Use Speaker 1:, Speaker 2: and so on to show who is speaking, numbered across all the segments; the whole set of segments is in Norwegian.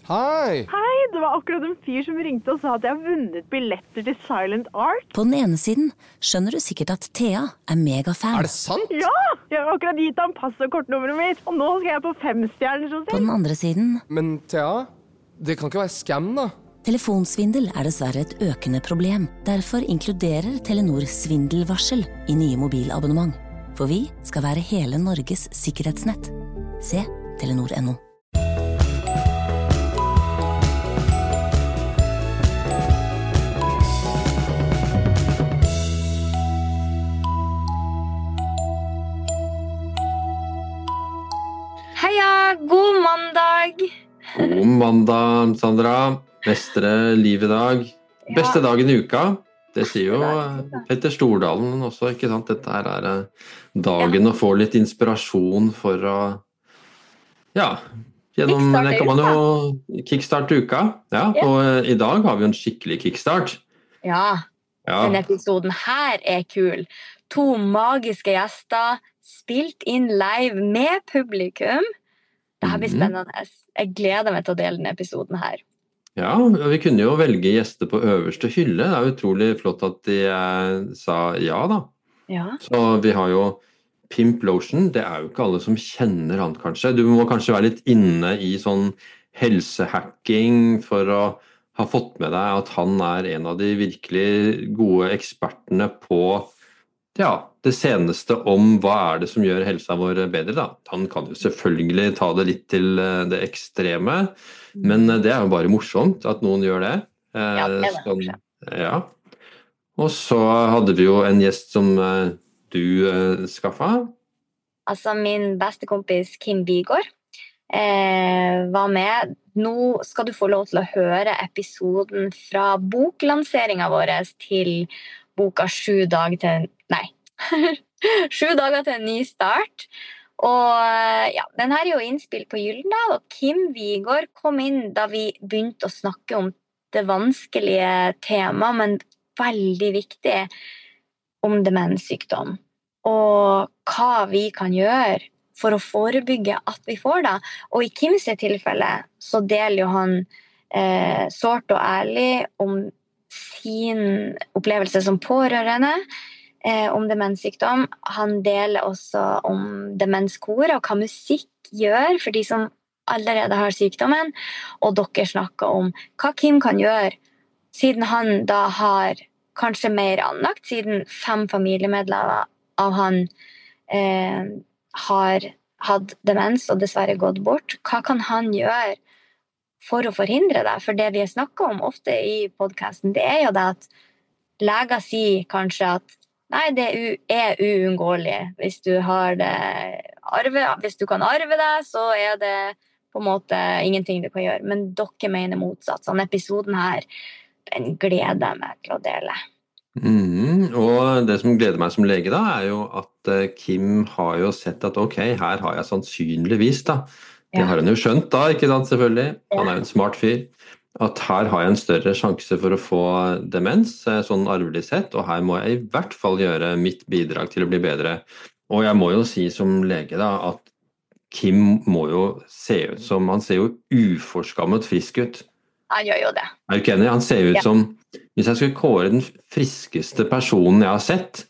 Speaker 1: Hei!
Speaker 2: Hei, det var akkurat en fyr som ringte og sa at jeg har vunnet billetter til Silent Art.
Speaker 3: På den ene siden skjønner du sikkert at Thea megafan.
Speaker 1: Er det sant?
Speaker 2: Ja, jeg har akkurat gitt ham pass og kortnummeret mitt, og nå skal jeg på 5-stjerners hotell.
Speaker 3: På den andre siden...
Speaker 1: Men Thea, det kan ikke være scam da.
Speaker 3: Telefonsvindel dessverre et økende problem. Derfor inkluderer Telenor svindelvarsel i nye mobilabonnement. For vi skal være hele Norges sikkerhetsnett. Se Telenor.no.
Speaker 4: Heia, god mandag!
Speaker 5: God mandag, Sandra. Mestre liv i dag. Beste dagen i uka. Det sier jo Petter Stordalen også, ikke sant? Dette her dagen å få litt inspirasjon for å, gjennom det kan man jo kickstarte uka. Ja, og i dag har vi jo en skikkelig kickstart.
Speaker 4: Ja, denne episoden her kul. 2 magiske gjester, spilt inn live med publikum. Dette blir spennende. Jeg gleder meg til å dele denne episoden her.
Speaker 5: Ja, vi kunne jo velge gjester på øverste hylle. Det utrolig flott at de sa ja da.
Speaker 4: Ja.
Speaker 5: Så vi har jo Pimp Lotion. Det jo ikke alle som kjenner han kanskje. Du må kanskje være litt inne i sånn helsehacking for å ha fått med deg at han en av de virkelig gode ekspertene på det seneste om hva det som gjør helsa vår bedre da. Han kan jo selvfølgelig ta det litt til det ekstreme, men det jo bare morsomt at noen gjør det.
Speaker 4: Ja, det morsomt.
Speaker 5: Ja. Og så hadde vi jo en gjest som du skaffet.
Speaker 4: Altså min beste kompis Kim Vigård var med. Nå skal du få lov til å høre episoden fra boklanseringen vår til boka 7 dager til 7 dager til en ny start. Og den her jo innspilt på Gyldendal, og Kim Vigård kom inn da vi begynte å snakke om det vanskelige tema, men veldig viktig, om demenssykdom. Og hva vi kan gjøre for å forebygge at vi får det. Og i Kims tilfelle så deler jo han sårt og ærlig om sin opplevelse som pårørende, om demenssykdom. Han deler også om demenskor og hva musikk gjør for de som allerede har sykdommen, og dere snakker om hva Kim kan gjøre, siden han da har kanskje mer anlagt, siden 5 familiemedlemmer av han har hatt demens og dessverre gått bort. Hva kan han gjøre for å forhindre det? For det vi snakker om ofte i podcasten, det jo det at leger sier kanskje at nei, det uunngåelig. Hvis du har hvis du kan arve det, så det på en måte ingenting du kan gjøre. Men dere mener motsatt. Sånn episoden her, den gleder jeg meg til å dele.
Speaker 5: Og det som gleder meg som lege da, jo at Kim har jo sett at ok, her har jeg sannsynligvis da. Det har han jo skjønt da, ikke sant, selvfølgelig. Han jo en smart fyr. At her har jeg en større sjanse for å få demens, sånn arvelig sett, og her må jeg i hvert fall gjøre mitt bidrag til å bli bedre. Og jeg må jo si som lege da, at Kim må jo se ut som, han ser jo uforskammet frisk ut.
Speaker 4: Han gjør jo det.
Speaker 5: Du ikke enig? Han ser ut som, hvis jeg skulle kåre den friskeste personen jeg har sett,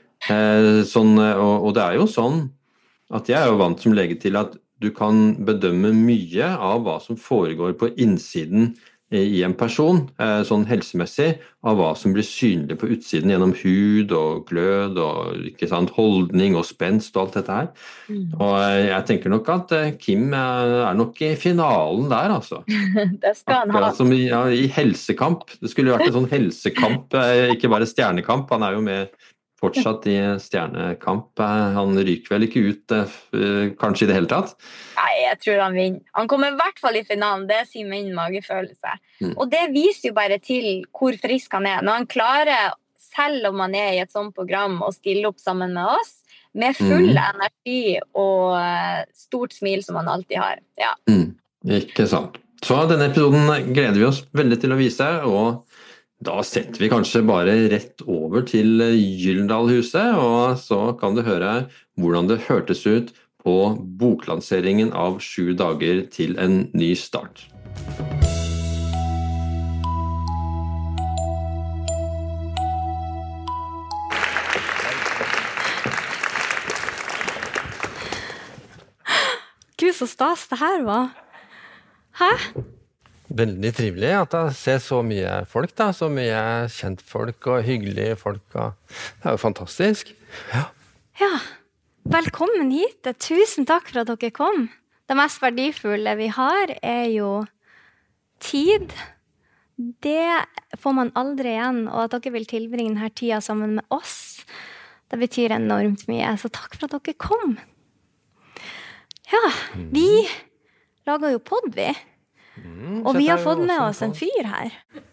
Speaker 5: og det jo sånn, at jeg jo vant som lege til at du kan bedømme mye av hva som foregår på innsiden i en person, sånn helsemessig, av hva som blir synlig på utsiden gjennom hud og glød og ikke sant, holdning og spenst og alt dette her. Og jeg tenker nok at Kim nok i finalen der, altså.
Speaker 4: Det skal han ha.
Speaker 5: Akkurat som i helsekamp. Det skulle jo vært en sånn helsekamp, ikke bare stjernekamp. Han jo med fortsatt i stjernekamp. Han ryker vel ikke ut kanskje i det hele tatt?
Speaker 4: Nei, jeg tror han vinner. Han kommer i hvert fall i finalen, det sier min magefølelse. Og det viser jo bare til hvor frisk han Når han klarer, selv om han i et sånt program, å stille opp sammen med oss, med full energi og stort smil som han alltid har. Ja.
Speaker 5: Ikke sant. Så denne episoden gleder vi oss veldig til å vise, og da setter vi kanskje bare rett over til Gyldendalhuset, og så kan du høre hvordan det hørtes ut på boklanseringen av 7 dager til en ny start.
Speaker 6: så stas det her var. Hæ?
Speaker 5: Veldig trivelig at jeg ser så mye folk da, så mye kjent folk og hyggelige folk. Det jo fantastisk.
Speaker 6: Ja, velkommen hit. Tusen takk for at dere kom. Det mest verdifulle vi har jo tid. Det får man aldri igjen, og at dere vil tilbringe denne tida sammen med oss, det betyr enormt mye. Så takk for at dere kom. Ja, vi lager jo podd, vi. Og vi har fått med oss en fyr her.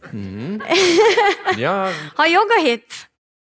Speaker 6: Har jogget hit.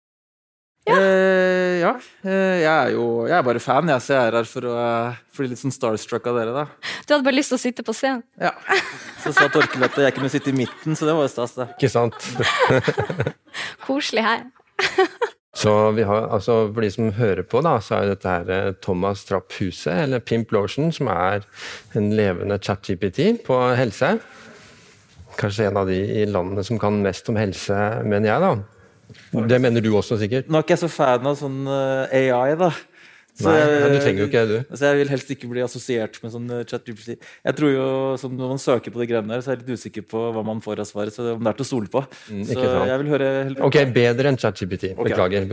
Speaker 7: Ja, jeg bare fan, så jeg her for å bli litt sånn starstruck av dere da.
Speaker 6: Du hadde bare lyst til å sitte på scenen?
Speaker 7: Ja, så sa Torkel at jeg kunne sitte i midten, så det var jo stas det.
Speaker 5: Ikke sant?
Speaker 6: Koselig her.
Speaker 5: Så vi har, altså for de som hører på da, så dette her Thomas Trapp Huse, eller Pimp Lotion, som en levende chat-GPT på helse. Kanskje en av de i landet som kan mest om helse, mener jeg da. Det mener du også sikkert?
Speaker 7: Nå ikke jeg så fan av sånn AI da. Så
Speaker 5: nei, du trenger jo ikke det du.
Speaker 7: Så jeg vil helst ikke bli assosiert med sånn chat-GPT. Jeg tror jo, som når man søker på de greiene der, så jeg litt usikker på hva man får av svaret, så om det til å stole på. Så jeg vil høre...
Speaker 5: Ok, bedre enn chat-GPT. Beklager.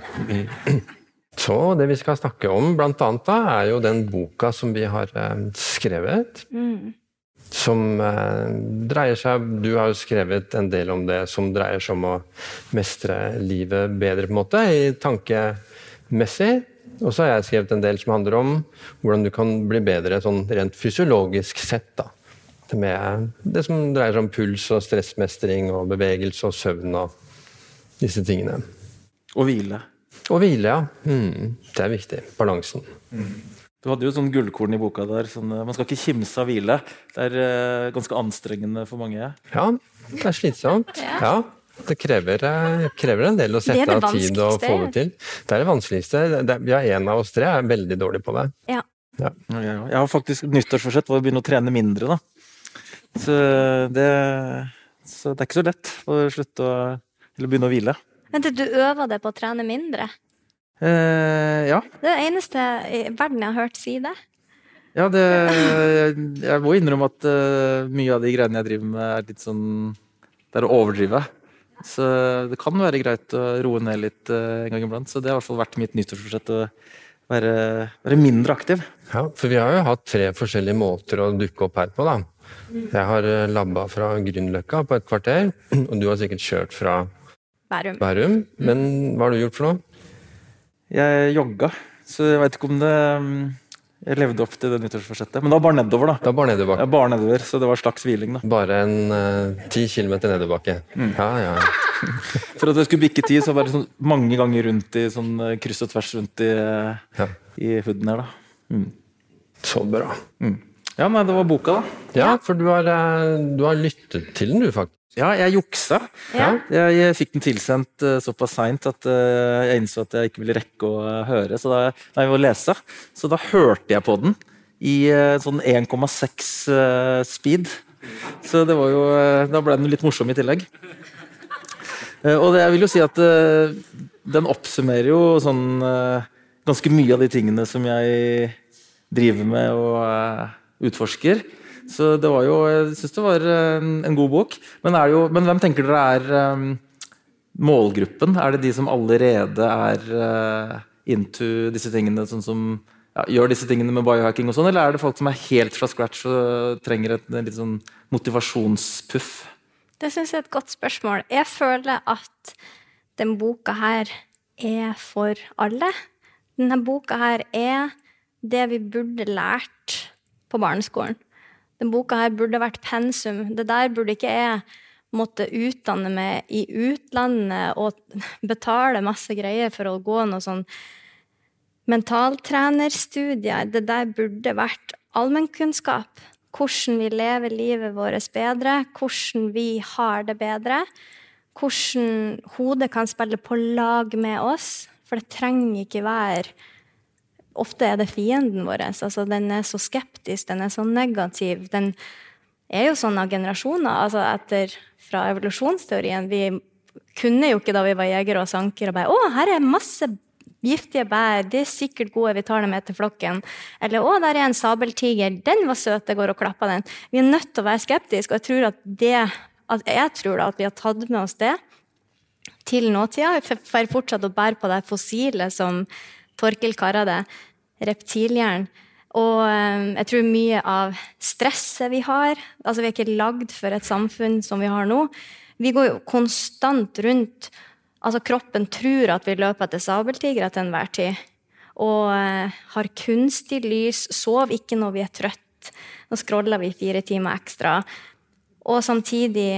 Speaker 5: Så det vi skal snakke om blant annet da, jo den boka som vi har skrevet. Som dreier seg, du har jo skrevet en del om det som dreier seg om å mestre livet bedre på en måte, i tankemessig. Og så har jeg skrevet en del som handler om hvordan du kan bli bedre sånn rent fysiologisk sett da. Med det som dreier seg om puls og stressmestring og bevegelse og søvn og disse tingene.
Speaker 7: Og hvile.
Speaker 5: Og hvile, ja. Det viktig. Balansen.
Speaker 7: Du hadde jo sånn gullkorn i boka der, sånn, man skal ikke kimse av hvile. Det ganske anstrengende for mange.
Speaker 5: Ja, det slitsomt. Ja. Det krever en del å sette av tid og få det til. Det det vanskeligste. En av oss tre veldig dårlig på det.
Speaker 6: Ja.
Speaker 7: Jeg har faktisk nyttårsforsett for å begynne å trene mindre da. Så det ikke så lett å slutte eller begynne å hvile.
Speaker 6: Men du øver deg på å trene mindre?
Speaker 7: Ja.
Speaker 6: Det det eneste i verden jeg har hørt si det.
Speaker 7: Ja, jeg må innrømme at mye av de greiene jeg driver med litt sånn, det å overdrive. Så det kan være greit å roe ned litt en gang iblant. Så det har i hvert fall vært mitt nyttårsforsett å være mindre aktiv.
Speaker 5: Ja, for vi har jo hatt 3 forskjellige måter å dukke opp her på da. Jeg har labba fra Grünerløkka på et kvarter, og du har sikkert kjørt fra Bærum. Men hva har du gjort for noe?
Speaker 7: Jeg jogga, så jeg vet ikke om jeg levde opp til det nyttårsforsettet. Men det var bare nedover da.
Speaker 5: Det var bare nedover.
Speaker 7: Ja, bare nedover, så det var slags hviling da.
Speaker 5: Bare en 10 kilometer nedoverbakke. Ja.
Speaker 7: For at jeg skulle bikke 10, så var det sånn mange ganger rundt i sånn kryss og tvers rundt i huden her da.
Speaker 5: Så bra.
Speaker 7: Ja, nei, det var boka da.
Speaker 5: Ja, for du har lyttet til den du faktisk.
Speaker 7: Ja, jeg juksa. Ja. Jeg fikk den tilsendt såpass sent at jeg innså at jeg ikke ville rekke å høre, så jeg ville lese. Så da hørte jeg på den i sånn 1,6 speed. Så det var jo, da ble den litt morsom i tillegg. Og jeg vil jo si at den oppsummerer jo sånn ganske mye av de tingene som jeg driver med og utforsker. Så det var jo, jeg synes det var en god bok. Men hvem tenker dere målgruppen? Det de som allerede into disse tingene, sånn som gjør disse tingene med biohacking og sånn, eller det folk som helt fra scratch og trenger et litt sånn motivasjonspuff?
Speaker 6: Det synes jeg et godt spørsmål. Jeg føler at den boka her for alle. Denne boka her det vi burde lært på barneskolen. Den boka her burde vært pensum. Det der burde ikke jeg måtte utdanne meg i utlandet og betale masse greier for å gå noe sånn mentaltrenerstudier. Det der burde vært allmennkunnskap. Hvordan vi lever livet vårt bedre, hvordan vi har det bedre, hvordan hodet kan spille på lag med oss, for det trenger ikke være. Ofte det fienden vår, altså den så skeptisk, den så negativ, den jo sånn av generasjoner, altså fra evolusjonsteorien, vi kunne jo ikke da vi var jegere og sanker og bare, her masse giftige bær, det sikkert gode, vi tar dem med til flokken. Eller, der en sabeltiger, den var søt, jeg går og klapper den. Vi nødt til å være skeptiske, og jeg tror at vi har tatt med oss det til nåtida, for fortsatt å bære på det fossile som Torkel kaller det, reptilhjern. Og jeg tror mye av stresset vi har, altså vi ikke lagd for et samfunn som vi har nå. Vi går jo konstant rundt, altså kroppen tror at vi løper etter sabeltigre til enhver tid, og har kunstig lys, sov ikke når vi trøtt, nå scroller vi 4 timer ekstra, og samtidig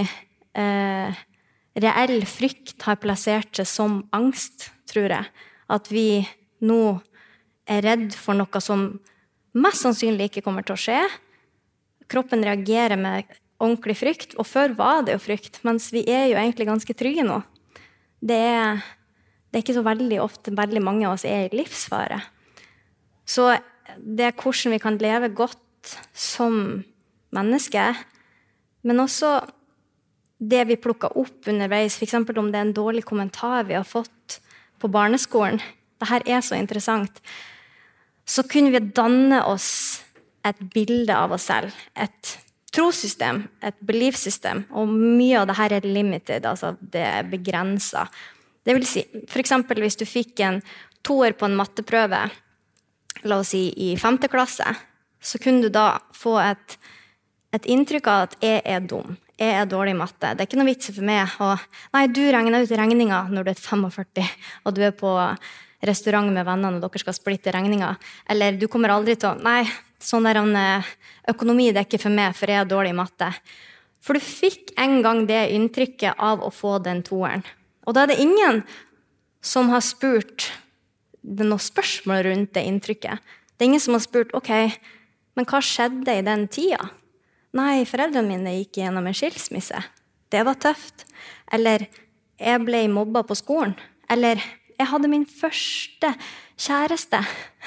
Speaker 6: reell frykt har plassert seg som angst, tror jeg, at vi nå redd for noe som mest sannsynlig ikke kommer til å skje. Kroppen reagerer med ordentlig frykt, og før var det jo frykt, mens vi jo egentlig ganske trygge nå. Det ikke så veldig ofte, veldig mange av oss i livsfare. Så det hvordan vi kan leve godt som menneske, men også det vi plukker opp underveis, for eksempel om det en dårlig kommentar vi har fått på barneskolen. Dette så interessant. Så kunne vi danne oss et bilde av oss selv, et trossystem, et beliefsystem, og mye av dette limited, altså det begrenset. Det vil si, for eksempel hvis du fikk en 2 på en matteprøve, la oss si i 5. klasse, så kunne du da få et inntrykk av at jeg dum, jeg dårlig i matte. Det ikke noe vits for meg, og nei, du regner ut regninger når du 45, og du på restaurant med vennene, og dere skal splitte regninger. Eller du kommer aldri til å, nei, sånn der økonomi, det ikke for meg, for jeg dårlig i matte. For du fikk en gang det inntrykket av å få den 2'eren. Og da det ingen som har spurt noe spørsmål rundt det inntrykket. Det ingen som har spurt, ok, men hva skjedde i den tida? Nei, foreldrene mine gikk gjennom en skilsmisse. Det var tøft. Eller, jeg ble mobbet på skolen. Eller, jeg hadde min første kjæreste,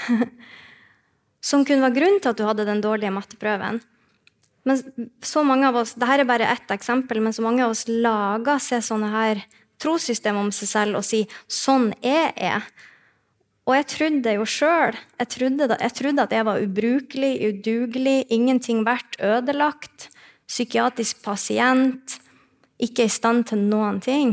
Speaker 6: som kunne være grunn til at du hadde den dårlige matteprøven. Men så mange av oss, dette bare ett eksempel, men så mange av oss lager seg sånne her trossystem om seg selv og sier, sånn jeg. Og jeg trodde jo selv, jeg trodde at jeg var ubrukelig, udugelig, ingenting vært ødelagt, psykiatrisk pasient, ikke i stand til noen ting.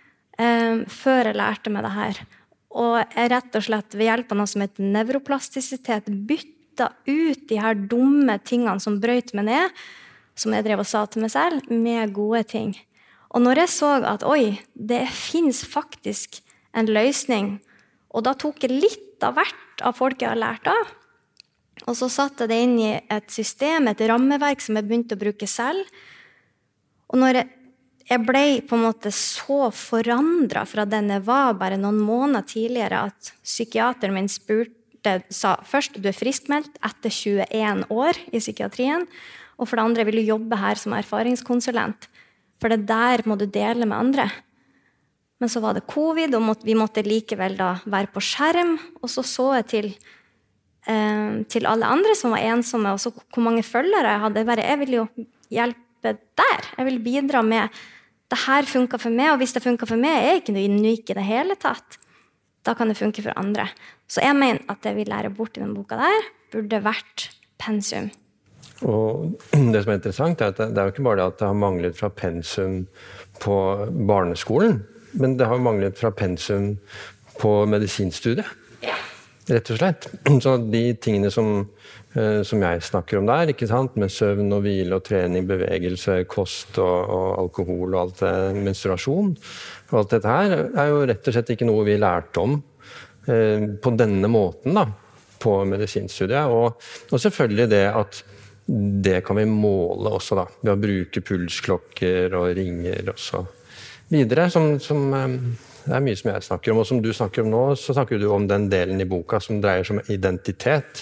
Speaker 6: Før jeg lærte meg det her. Og jeg rett og slett ved hjelp av noe som heter nevroplastisitet bytta ut de her dumme tingene som brøt meg ned, som jeg drev og sa til meg selv, med gode ting. Og når jeg så at, det finnes faktisk en løsning, og da tok jeg litt av hvert av folk jeg har lært av, og så satte jeg det inn i et system, et rammeverk som jeg begynte å bruke selv. Og når jeg ble på en måte så forandret fra den jeg var bare noen måneder tidligere at psykiateren min sa først du friskmeldt etter 21 år i psykiatrien, og for det andre vil du jobbe her som erfaringskonsulent, for det der må du dele med andre. Men så var det covid, og vi måtte likevel da være på skjerm, og så jeg til alle andre som var ensomme, og så hvor mange følgere jeg hadde. Jeg ville jo hjelpe der, jeg ville bidra med det her funker for meg, og hvis det funker for meg, jeg ikke noe unik i det hele tatt. Da kan det funke for andre. Så jeg mener at det vi lærer bort i den boka der, burde vært pensum.
Speaker 5: Og det som interessant at det jo ikke bare det at det har manglet fra pensum på barneskolen, men det har manglet fra pensum på medisinstudiet. Ja. Rett og slett. Så de tingene som jeg snakker om der, ikke sant? Med søvn og hvile og trening, bevegelse, kost og alkohol og alt det, menstruasjon og alt dette her, jo rett og slett ikke noe vi lærte om på denne måten da, på medisinstudiet. Og selvfølgelig det at det kan vi måle også da, ved å bruke pulsklokker og ringer og så videre, som det mye som jeg snakker om, og som du snakker om nå, så snakker du om den delen i boka som dreier seg om identitet.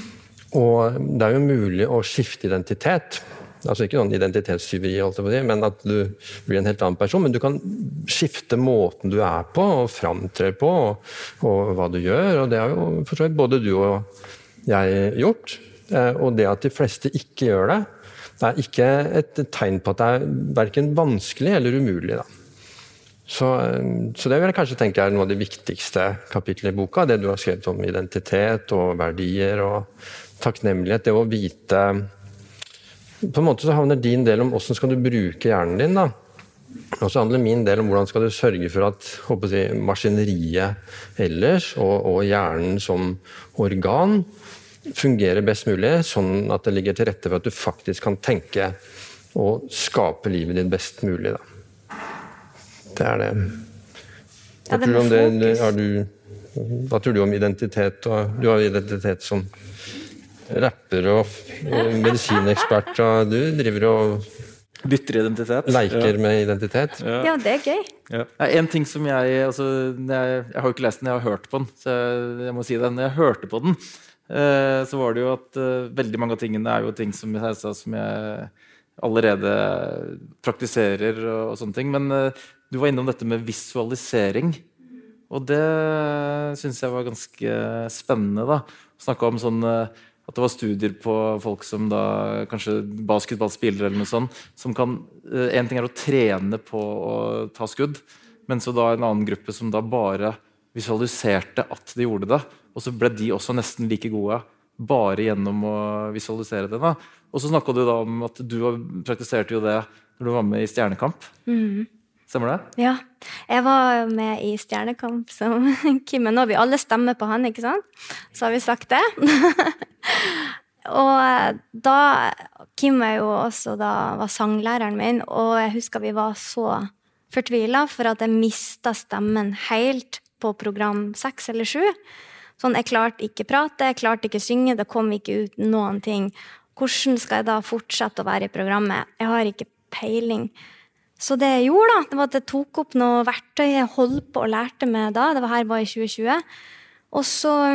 Speaker 5: Og det jo mulig å skifte identitet, altså ikke noen identitetstyveri, men at du blir en helt annen person, men du kan skifte måten du på og framtre på, og hva du gjør, og det har jo for så vidt både du og jeg gjort, og det at de fleste ikke gjør det, det ikke et tegn på at det hverken vanskelig eller umulig da. Så det vil jeg kanskje tenke noe av det viktigste kapitlet I boka, det du har skrevet om identitet og verdier og takknemlighet, det å vite, på en måte så handler din del om hvordan skal du bruke hjernen din da, og så handler min del om hvordan skal du sørge for at maskineriet ellers og hjernen som organ fungerer best mulig, sånn at det ligger til rette for at du faktisk kan tenke og skape livet ditt best mulig. Da. Det det. Hva tror du om det? Hva tror du om identitet? Du har identitet som rapper og medisinekspert, og du driver og
Speaker 7: bytter identitet.
Speaker 5: Leker med identitet.
Speaker 6: Ja, det gøy.
Speaker 7: Ja. En ting som jeg har jo ikke lest den, jeg har hørt på den, så jeg må si det. Når jeg hørte på den, så var det jo at veldig mange av tingene jo ting som jeg sa, som jeg allerede praktiserer og sånne ting, men du var innom dette med visualisering, og det synes jeg var ganske spennende da. Snakket om sånn at det var studier på folk som da kanskje basketballspillere eller noe sånt, som kan, en ting å trene på å ta skudd, men så da en annen gruppe som da bare visualiserte at de gjorde det, og så ble de også nesten like gode bare gjennom å visualisere det da. Og så snakket du da om at du praktiserte jo det når du var med I Stjernekamp. Stemmer det?
Speaker 6: Ja, jeg var med I Stjernekamp som Kim, nå vi alle stemmer på han, ikke sant? Så har vi sagt det. Og da, Kim jo også da var sanglæreren min, og jeg husker vi var så fortvilet for at jeg mistet stemmen helt på program 6 eller 7. Sånn, jeg klarte ikke prate, jeg klarte ikke synge, det kom ikke ut noen ting. Hvordan skal jeg da fortsette å være I programmet? Jeg har ikke peiling. Så det jeg gjorde da, det var at jeg tok opp noe verktøy jeg holdt på og lærte med da, det var I 2020. Og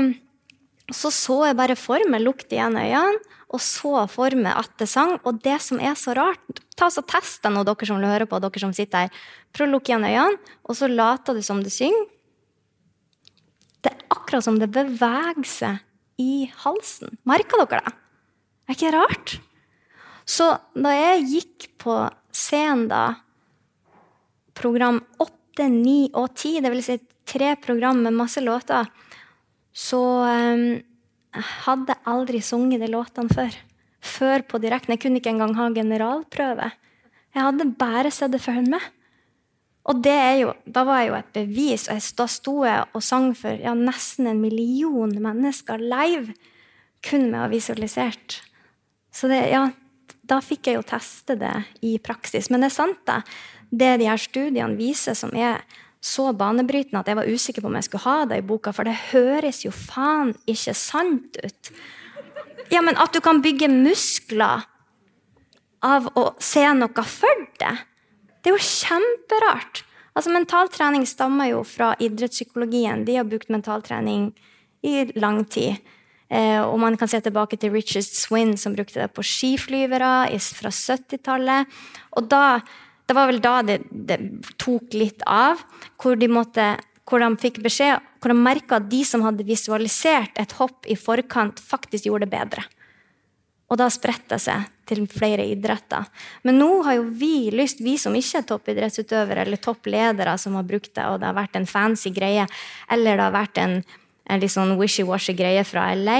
Speaker 6: så jeg bare for meg, lukte igjen øynene, og så for meg at det sang, og det som så rart, ta så test det nå, dere som vil høre på, dere som sitter her. Prøv å lukke igjen øynene, og så later du som du synger. Det akkurat som det beveger seg I halsen. Merker dere det? Det ikke rart? Så da jeg gikk på scenen da, program 8, 9 og 10, det vil si 3 program med masse låter, så hadde jeg aldri sunget de låtene før. Før på direkten. Jeg kunne ikke engang ha generalprøve. Jeg hadde bare sett det for meg. Og det jo, da var jeg jo et bevis, og da sto jeg og sang for nesten 1 million mennesker live, kun med å ha visualisert. Så det, da fikk jeg jo teste det I praksis. Men det sant da, det de her studiene viser som så banebrytende at jeg var usikker på om jeg skulle ha det I boka, for det høres jo faen ikke sant ut. Ja, men at du kan bygge muskler av å se noe for det, det jo kjemperart. Altså, mentaltrening stammer jo fra idrettspsykologien. De har brukt mentaltrening I lang tid. Og man kan se tilbake til Richard Swin, som brukte det på skiflyvere fra 70-tallet. Og det var vel da det tok litt av, hvor de fikk beskjed, hvor de merket at de som hadde visualisert et hopp I forkant faktisk gjorde det bedre. Og da spredte det seg til flere idretter. Men nå har jo vi som ikke toppidrettsutøvere eller toppledere som har brukt det, og det har vært en fancy greie, eller det har vært en litt sånn wishy-washy greie fra LA.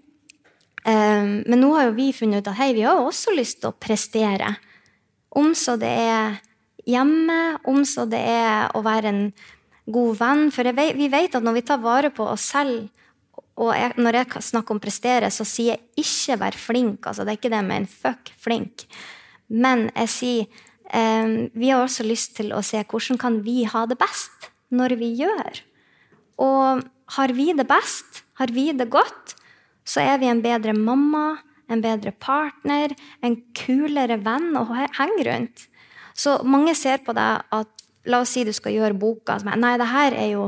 Speaker 6: Men nå har jo vi funnet ut at hei, vi har jo også lyst til å prestere. Om så det hjemme, om så det å være en god venn. For vi vet at når vi tar vare på oss selv, og når jeg snakker om prestere, så sier jeg ikke være flink. Altså, det ikke det med en fuck flink. Men jeg sier, vi har også lyst til å se hvordan kan vi ha det best når vi gjør. Og har vi det best, har vi det godt, så vi en bedre mamma, en bedre partner, en kulere venn å henge rundt. Så mange ser på det at, la oss si du skal gjøre boka, nei, det her jo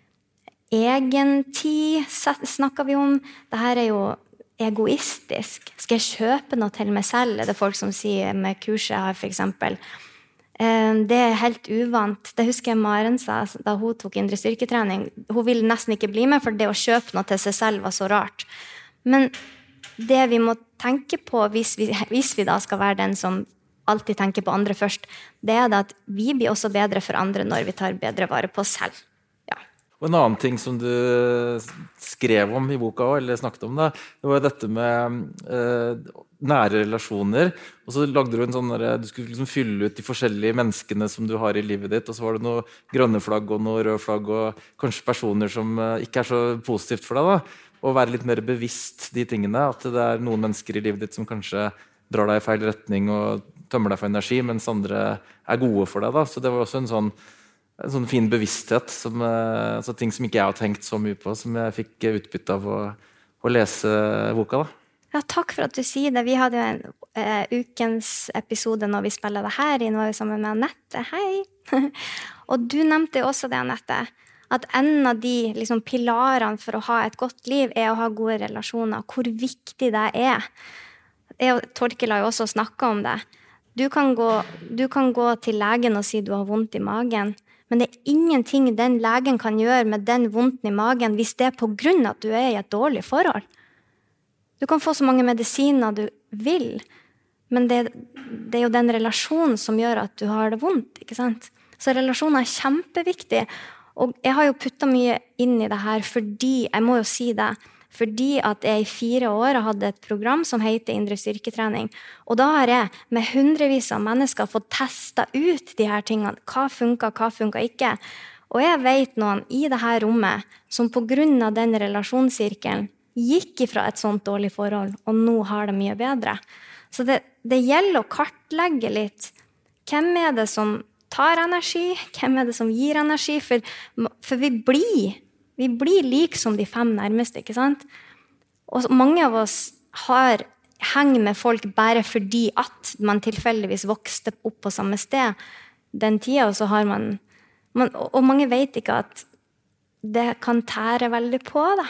Speaker 6: egen tid, snakker vi om. Det her jo egoistisk. Skal jeg kjøpe noe til meg selv? Det folk som sier med kurset her, for eksempel. Det helt uvant. Det husker jeg Maren sa da hun tok indre styrketrening. Hun ville nesten ikke bli med, for det å kjøpe noe til seg selv var så rart. Men det vi må tenke på, hvis vi da skal være den som alltid tenker på andre først, det det at vi blir også bedre for andre når vi tar bedre vare på oss selv. Ja.
Speaker 7: Og en annen ting som du skrev om i boka, eller snakket om, det var dette med nære relasjoner. Og så lagde du en sånn du skulle liksom fylle ut de forskjellige menneskene som du har i livet ditt, og så var det noe grønne flagg og noe røde flagg, og kanskje personer som ikke så positivt for deg, da. Og være litt mer bevisst de tingene, at det noen mennesker i livet ditt som kanskje drar deg i feil retning og tømmer deg for energi, mens andre gode for deg, da. Så det var også en sånn fin bevissthet, altså ting som ikke jeg har tenkt så mye på, som jeg fikk utbytte av å lese boka, da.
Speaker 6: Ja, takk for at du sier det. Vi hadde jo en ukens episode når vi spiller det her, nå vi sammen med Annette. Hei! Og du nevnte jo også det, Annette, at en av de liksom, pilarene for å ha et godt liv å ha gode relasjoner. Hvor viktig det Jeg og Torkel har jo også snakket om det. Du kan gå til legen og si du har vondt i magen, men det ingenting den legen kan gjøre med den vondten i magen hvis det på grunn av at du i et dårlig forhold. Du kan få så mange medisiner du vil, men det jo den relasjonen som gjør at du har det vondt, ikke sant? Så relasjoner kjempeviktig, og jeg har jo puttet mye inn i det her fordi, jeg må jo si det, fordi at jeg i 4 år hadde et program som heter Indre styrketrening, og da har jeg med hundrevis av mennesker fått testet ut de her tingene, hva funker ikke, og jeg vet noen i det her rommet som på grunn av den relasjonssirkelen gikk ifra et sånt dårlig forhold, og nå har det mye bedre. Så det gjelder å kartlegge litt. Hvem det som tar energi? Hvem det som gir energi? For vi blir lik som de 5 nærmeste, ikke sant? Og mange av oss henger med folk bare fordi at man tilfeldigvis vokste opp på samme sted den tiden, og så har man og mange vet ikke at det kan tære veldig på det.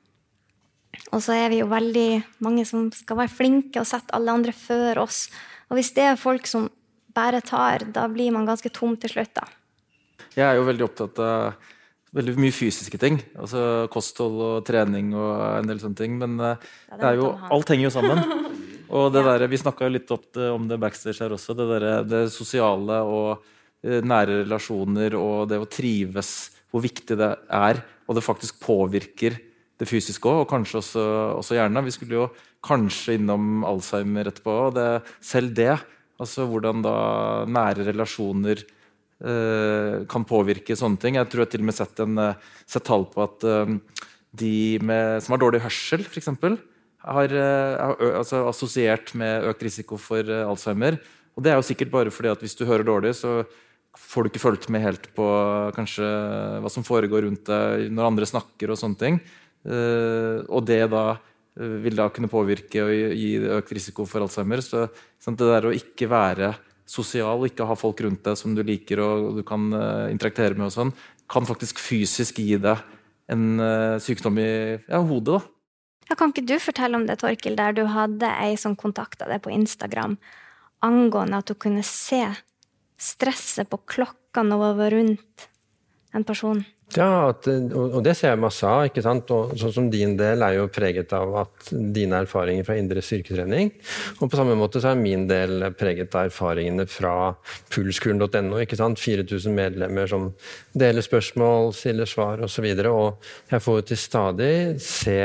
Speaker 6: Og så vi jo veldig mange som skal være flinke og sette alle andre før oss. Og hvis det folk som bare tar, da blir man ganske tom til slutt da.
Speaker 7: Jeg jo veldig opptatt av veldig mye fysiske ting, altså kosthold og trening og en del sånne ting, men det jo, alt henger jo sammen. Og det der, vi snakket litt om det backstage her også, det sosiale og nære relasjoner og det å trives, hvor viktig det og det faktisk påvirker det fysiske også, og kanskje også hjernen. Vi skulle jo kanskje innom Alzheimer etterpå, og selv det, altså hvordan da nære relasjoner kan påvirke sånne ting. Jeg tror jeg til og med sett tall på at de som har dårlig hørsel, for eksempel, har altså assosiert med økt risiko for Alzheimer. Og det jo sikkert bare fordi at hvis du hører dårlig, så får du ikke følt med helt på kanskje hva som foregår rundt deg når andre snakker og sånne ting. Og det da vil da kunne påvirke og gi økt risiko for Alzheimer. Så det der å ikke være sosial, ikke ha folk rundt deg som du liker og du kan interaktere med og sånn, kan faktisk fysisk gi deg en sykdom i hodet da.
Speaker 6: Ja, kan ikke du fortelle om det, Torkel, der du hadde en som kontaktet deg på Instagram angående at du kunne se stresset på klokka når du var rundt en person?
Speaker 5: Ja, og det ser jeg masse av, ikke sant? Og sånn som din del jo preget av at dine erfaringer fra indre styrketrening, og på samme måte så min del preget av erfaringene fra pulskuren.no, ikke sant? 4000 medlemmer som deler spørsmål, stiller svar og så videre, og jeg får til stadig se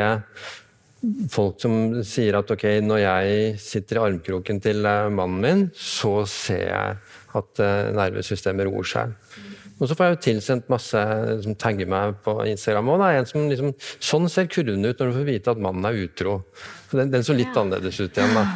Speaker 5: folk som sier at ok, når jeg sitter i armkroken til mannen min, så ser jeg at nervesystemet roer seg. Og så får jeg jo tilsendt masse som tagger meg på Instagram, og det en som liksom, sånn ser kurven ut når du får vite at mannen utro. Den så litt annerledes ut igjen da.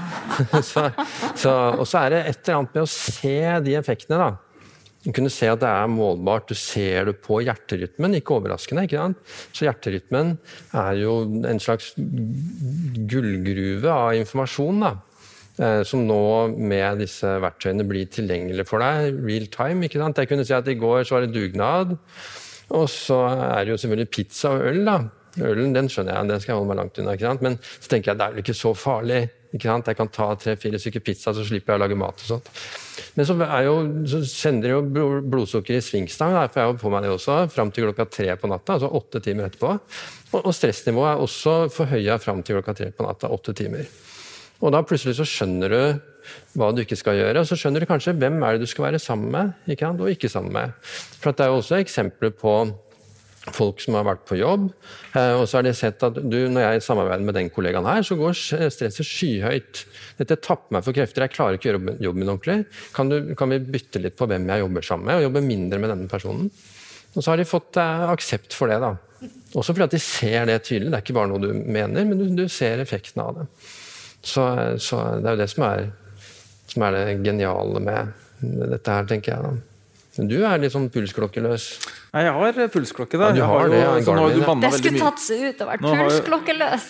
Speaker 5: Og så det et eller annet med å se de effektene da. Du kunne se at det målbart, du ser det på hjerterytmen, ikke overraskende, ikke sant? Så hjerterytmen jo en slags gullgruve av informasjon da. Som nå med disse verktøyene blir tilgjengelig for deg real time, ikke sant? Jeg kunne si at i går så var det dugnad, og så det jo selvfølgelig pizza og øl da. Ølen, den skjønner jeg, den skal jeg holde meg langt unna, ikke sant? Men så tenker jeg, det jo ikke så farlig, ikke sant? Jeg kan ta 3-4 stykker pizza, så slipper jeg å lage mat og sånt. Men så sender jo blodsukker i svingstang, da, for jeg har på meg det også, frem til klokka 3 på natta, altså 8 timer etterpå. Og stressnivået også forhøyet frem til klokka 3 på natta, 8 timer. Og da plutselig så skjønner du hva du ikke skal gjøre, og så skjønner du kanskje hvem er det du skal være sammen med, ikke sant? Og ikke sammen med. For at det er jo også eksempler på folk som har vært på jobb, og så har de sett at når jeg samarbeider med den kollegaen her, så går stresset skyhøyt. Dette tapper meg for krefter, jeg klarer ikke å gjøre jobben min ordentlig. Kan vi bytte litt på hvem jeg jobber sammen med, og jobbe mindre med denne personen? Og så har de fått aksept for det da. Også fordi at de ser det tydelig, det er ikke bare noe du mener, men du ser effekten av det. Så det er jo det som er det geniale med dette her, tenker jeg da. Men du er litt sånn pulsklokkeløs.
Speaker 7: Nei, jeg har pulsklokke da.
Speaker 5: Ja, du har det, ja, Garmin.
Speaker 6: Det skulle tatt seg ut å være pulsklokkeløs.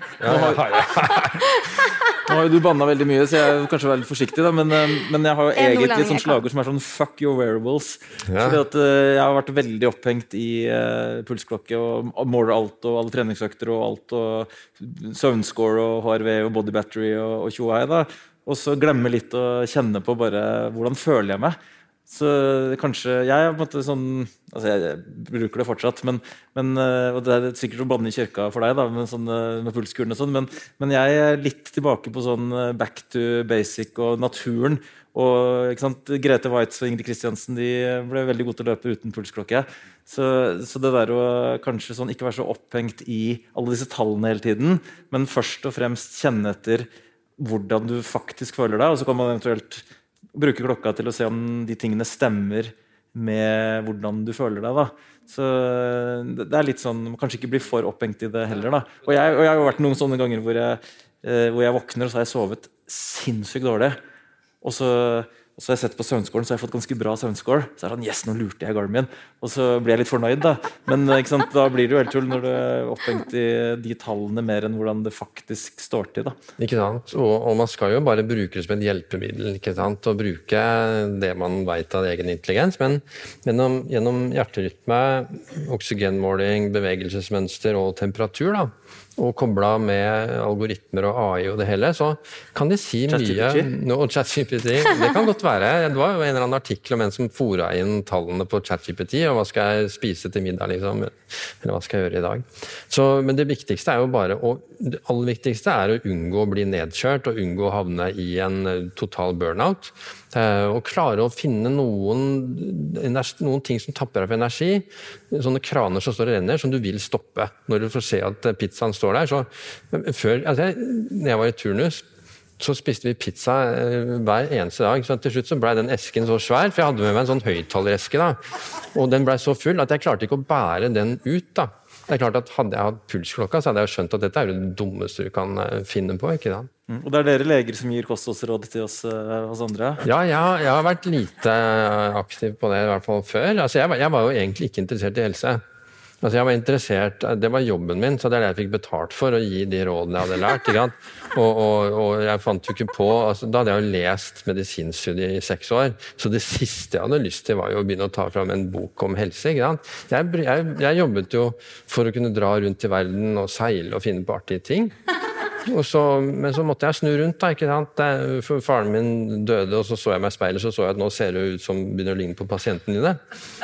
Speaker 7: Nå har jo du bannet veldig mye, så jeg er kanskje veldig forsiktig da, men jeg har jo egentlig sånn slagord som er sånn fuck your wearables. Fordi at jeg har vært veldig opphengt i pulsklokke og måler alt og alle treningsøkter og alt og søvnscore og HRV og body battery og tjohei da. Og så glemme litt å kjenne på bare hvordan føler jeg meg. Så kanskje, jeg er på en måte sånn, altså jeg bruker det fortsatt, og det er sikkert å banne i kirka for deg da, med pulskuren og sånn, men jeg er litt tilbake på sånn back to basic og naturen, og ikke sant, Grete Waitz og Ingrid Kristiansen, de ble veldig gode til å løpe uten pulsklokke, så det der å kanskje sånn ikke være så opphengt i alle disse tallene hele tiden, men først og fremst kjenne etter hvordan du faktisk føler deg, og så kan man eventuelt bruke klokka til å se om de tingene stemmer med hvordan du føler deg da. Så det er litt sånn, man kanskje ikke blir for opphengt i det heller da. Og jeg har jo vært noen sånne ganger hvor jeg våkner og så har jeg sovet sinnssykt dårlig. Og så har jeg sett på søvnscoren, så har jeg fått ganske bra søvnscore. Så er det sånn, yes, nå lurte jeg Garmin. Og så blir jeg litt fornøyd da. Men ikke sant, da blir det jo helt tull når du er opphengt i de tallene mer enn hvordan det faktisk står til da.
Speaker 5: Ikke sant? Og man skal jo bare bruke det som et hjelpemiddel, ikke sant? Og bruke det man vet av egen intelligens, men gjennom hjerterytme, oksygenmåling, bevegelsesmønster og temperatur da, og koblet med algoritmer og AI og det hele, så kan de si mye. Og ChatGPT, det kan godt være. Det var jo en eller annen artikkel om en som foret inn tallene på ChatGPT, og hva skal jeg spise til middag, liksom, eller hva skal jeg gjøre i dag. Men det viktigste er jo bare, og det aller viktigste er å unngå å bli nedkjørt, og unngå å havne i en total burnout, og klare å finne noen ting som tapper deg for energi, sånne kraner som står og renner, som du vil stoppe. Når du får se at pizzaen står der, så når jeg var i turnus, så spiste vi pizza hver eneste dag, så til slutt så ble den esken så svær, for jeg hadde med meg en sånn høyttalereske da, og den ble så full at jeg klarte ikke å bære den ut da. Det er klart at hadde jeg hatt pulsklokka, så hadde jeg jo skjønt at dette er det dummeste du kan finne på, ikke da?
Speaker 7: Og det er dere leger som gir kostholdsråd til oss andre?
Speaker 5: Ja, jeg har vært lite aktiv på det, i hvert fall før. Altså, jeg var jo egentlig ikke interessert i helse. Altså, jeg var interessert, det var jobben min, så det er det jeg fikk betalt for, å gi de rådene jeg hadde lært, ikke sant? Og jeg fant jo ikke på, altså, da hadde jeg jo lest medisinstudiet i 6 år, så det siste jeg hadde lyst til var jo å begynne å ta fram en bok om helse, ikke sant? Jeg jobbet jo for å kunne dra rundt i verden og seile og finne på artige ting. Men så måtte jeg snu rundt da, ikke sant? For faren min døde, og så jeg meg i speilet, så jeg at nå ser det ut som begynner å ligne på pasienten dine.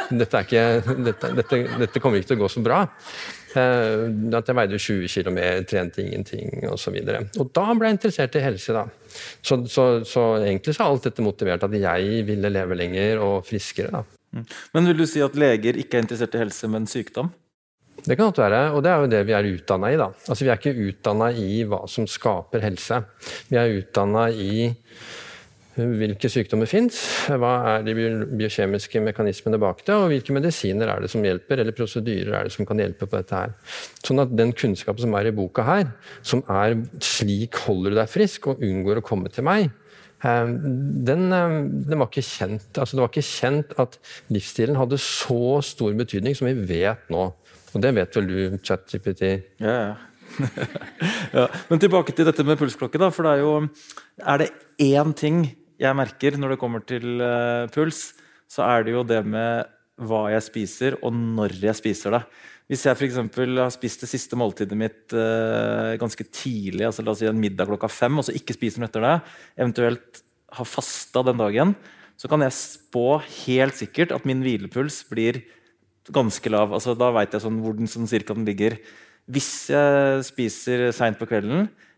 Speaker 5: Dette kommer ikke til å gå så bra. At jeg veide 20 kilo mer, trente ingenting, og så videre. Og da ble jeg interessert i helse da. Så egentlig så har alt dette motivert at jeg ville leve lenger og friskere da.
Speaker 7: Men vil du si at leger ikke er interessert i helse, men sykdom?
Speaker 5: Det kan godt være, og det er jo det vi er utdannet i da. Altså vi er ikke utdannet i hva som skaper helse. Vi er utdannet i hvilke sykdommer finnes, hva er de biokjemiske mekanismene bak det, og hvilke medisiner er det som hjelper, eller prosedyrer er det som kan hjelpe på dette her. Sånn at den kunnskapen som er i boka her, som er slik holder du deg frisk og unngår å komme til meg, den var ikke kjent. Altså det var ikke kjent at livsstilen hadde så stor betydning som vi vet nå. Og det vet vel du, ChatGPT?
Speaker 7: Ja. Ja. Men tilbake til dette med pulsklokke da, for er det én ting jeg merker når det kommer til puls, så er det jo det med hva jeg spiser og når jeg spiser det. Hvis jeg for eksempel har spist det siste måltidet mitt ganske tidlig, altså la oss si en middag klokka 5, og så ikke spiser den etter det, eventuelt har fastet den dagen, så kan jeg spå helt sikkert at min hvilepuls blir ganske lav. Altså, da vet jeg sånn hvor den sånn cirka den ligger. Hvis jeg spiser sent på kvelden,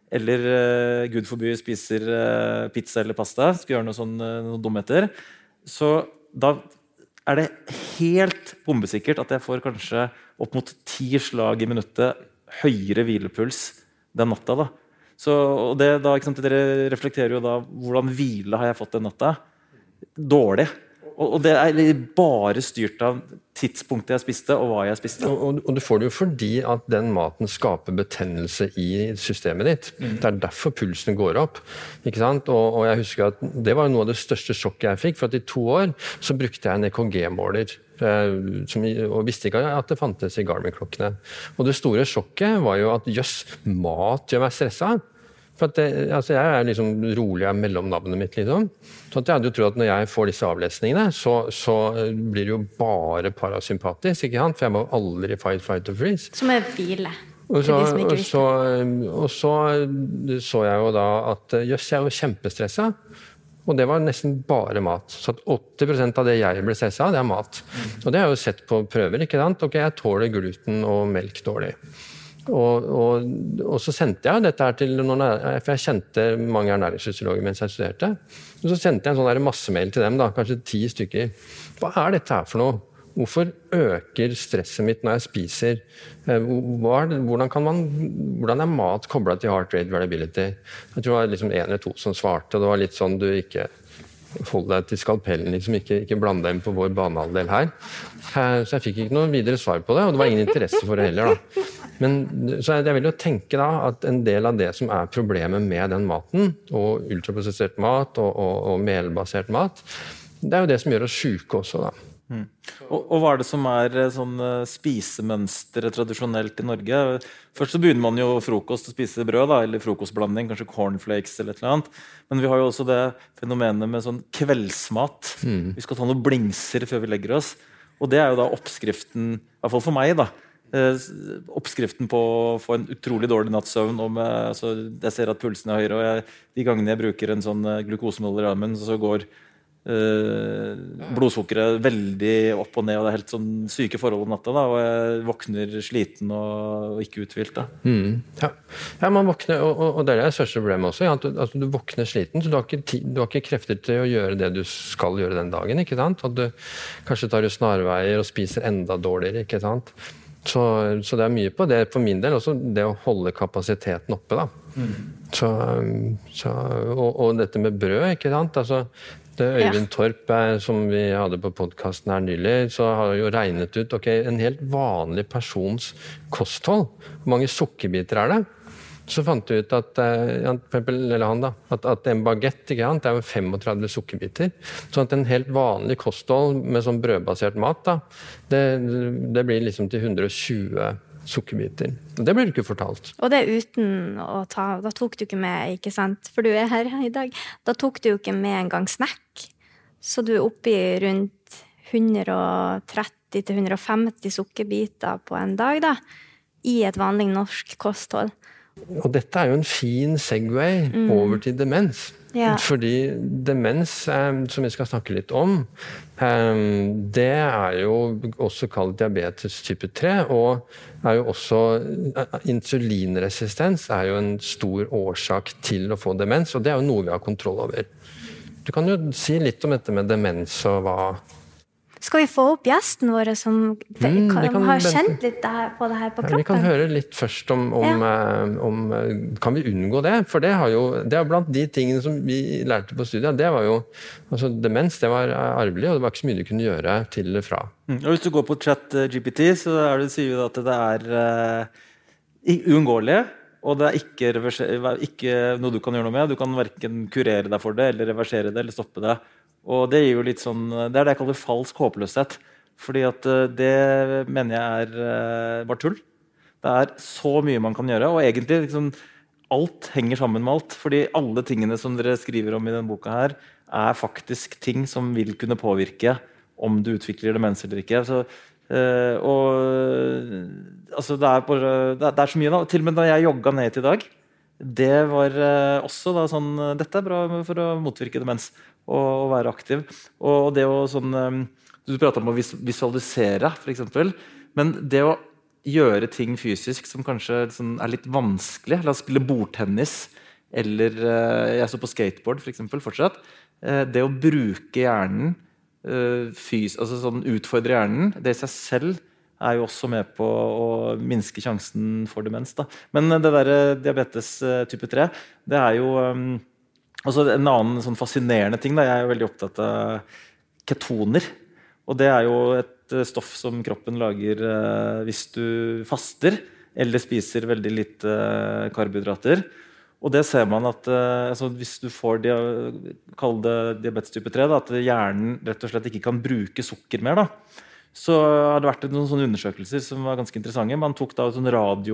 Speaker 7: eller Gud forby spiser pizza eller pasta, skal gjøre noen dumheter, så da det helt bombesikkert at jeg får kanskje opp mot 10 slag i minuttet høyere hvilepuls den natta da. Så, og det, da, ikke sant, dere reflekterer jo da, hvordan hvile har jeg fått den natta? Dårlig. Og det bare styrt av tidspunktet jeg spiste, og hva jeg spiste.
Speaker 5: Og du får det jo fordi at den maten skaper betennelse i systemet ditt. Det derfor pulsen går opp. Ikke sant? Og jeg husker at det var noe av det største sjokket jeg fikk, for at i 2 år så brukte jeg en EKG-måler, og visste ikke at det fantes i Garmin-klokkene. Og det store sjokket var jo at mat gjør meg stresset. For at altså jeg liksom rolig av mellomnavnet mitt, liksom. Så at jeg hadde jo trodd at når jeg får disse avlesningene, så blir det jo bare parasympatisk, ikke sant? For jeg må aldri fight, flight or freeze.
Speaker 6: Som hvile.
Speaker 5: Og så jeg jo da at jeg er jo kjempestresset. Og det var nesten bare mat. Så at 80% av det jeg ble stresset av, det mat. Og det har jeg jo sett på prøver, ikke sant? Ok, jeg tåler gluten og melk dårlig. Og så sendte jeg dette her til noen, for jeg kjente mange ernæringsfysiologer mens jeg studerte. Og så sendte jeg en sånn massemail til dem, da, kanskje 10 stykker. Hva dette her for noe? Hvorfor øker stresset mitt når jeg spiser? Hvordan mat koblet til heart rate variability? Jeg tror det var liksom 1 eller 2 som svarte, og det var litt sånn du ikke hold deg til skalpellen, liksom ikke blande deg inn på vår banehalvdel her. Så jeg fikk ikke noe videre svar på det, og det var ingen interesse for det heller da. Så jeg vil jo tenke da at en del av det som problemet med den maten, og ultraprosessert mat og melbasert mat, det jo det som gjør oss syke også da.
Speaker 7: Og hva det som sånn spisemønstre tradisjonelt i Norge? Først så begynner man jo frokost å spise brød da, eller frokostblanding, kanskje cornflakes eller et eller annet. Men vi har jo også det fenomenet med sånn kveldsmat. Vi skal ta noen blingser før vi legger oss. Og det jo da oppskriften, i hvert fall for meg da, oppskriften på å få en utrolig dårlig nattsøvn. Altså, jeg ser at pulsen høyere, og de gangene jeg bruker en sånn glukosemåler i armen, så går blodsukkeret veldig opp og ned, og det helt sånn syke forhold om natta da, og jeg våkner sliten og ikke uthvilt da.
Speaker 5: Ja, man våkner, og det det største problemet også, at du våkner sliten, så du har ikke krefter til å gjøre det du skal gjøre den dagen, ikke sant? At du kanskje tar snarveier og spiser enda dårligere, ikke sant? Så det mye på det, for min del også det å holde kapasiteten oppe da. Og dette med brød, ikke sant? Altså, det Øyvind Torp som vi hadde på podcasten her nylig, så har jo regnet ut, ok, en helt vanlig persons kosthold, hvor mange sukkerbiter det? Så fant vi ut at, eller han da, at en baguette, ikke sant, det jo 35 sukkerbiter. Så at en helt vanlig kosthold med sånn brødbasert mat da, det blir liksom til 120 sukkerbiter. Det blir ikke fortalt.
Speaker 6: Og det uten å da tok du ikke med, ikke sant? For du her i dag. Da tok du jo ikke med en gang snack. Så du oppe i rundt 130 til 150 sukkerbiter på en dag da, i et vanlig norsk kosthold.
Speaker 5: Og dette jo en fin segway over til demens.
Speaker 6: Ja.
Speaker 5: Fordi demens, som vi skal snakke litt om, det jo også kalt diabetes type 3, og jo også insulinresistens jo en stor årsak til å få demens, og det jo noe vi har kontroll over. Du kan jo si litt om dette med demens og hva...
Speaker 6: Skal vi få opp gjesten våre som har kjent litt på det her på kroppen?
Speaker 5: Vi kan høre litt først om kan vi unngå det? For det det blant de tingene som vi lærte på studiet, det var jo, altså demens, det var arvelig, og det var ikke så mye du kunne gjøre til eller fra.
Speaker 7: Og hvis du går på ChatGPT, så sier du at det uunngåelig, og det ikke noe du kan gjøre noe med. Du kan hverken kurere deg for det, eller reversere det, eller stoppe det. Og det gir jo litt sånn, det det jeg kaller falsk håpløshet, fordi at det mener jeg bare tull. Det så mye man kan gjøre, og egentlig liksom, alt henger sammen med alt, fordi alle tingene som dere skriver om i denne boka her, faktisk ting som vil kunne påvirke om du utvikler demens eller ikke. Så, altså det så mye da, til og med da jeg jogget ned til i dag, det var også da sånn, dette bra for å motvirke demens og være aktiv, og det å sånn, du pratet om å visualisere for eksempel, men det å gjøre ting fysisk som kanskje sånn, litt vanskelig. La oss spille bordtennis, eller jeg så på skateboard for eksempel, fortsatt. Det å bruke hjernen, altså sånn utfordre hjernen, det i seg selv jo også med på å minske sjansen for demens. Da. Men det der diabetes type 3, det jo altså en annen sånn fascinerende ting. Da. Jeg jo veldig opptatt av ketoner. Og det jo et stoff som kroppen lager hvis du faster, eller spiser veldig lite karbohydrater. Og det ser man at altså hvis du får kall det diabetes type 3, da, at hjernen rett og slett ikke kan bruke sukker mer, da. Så har det vært noen sånne undersøkelser som var ganske interessante. Man tok da sånn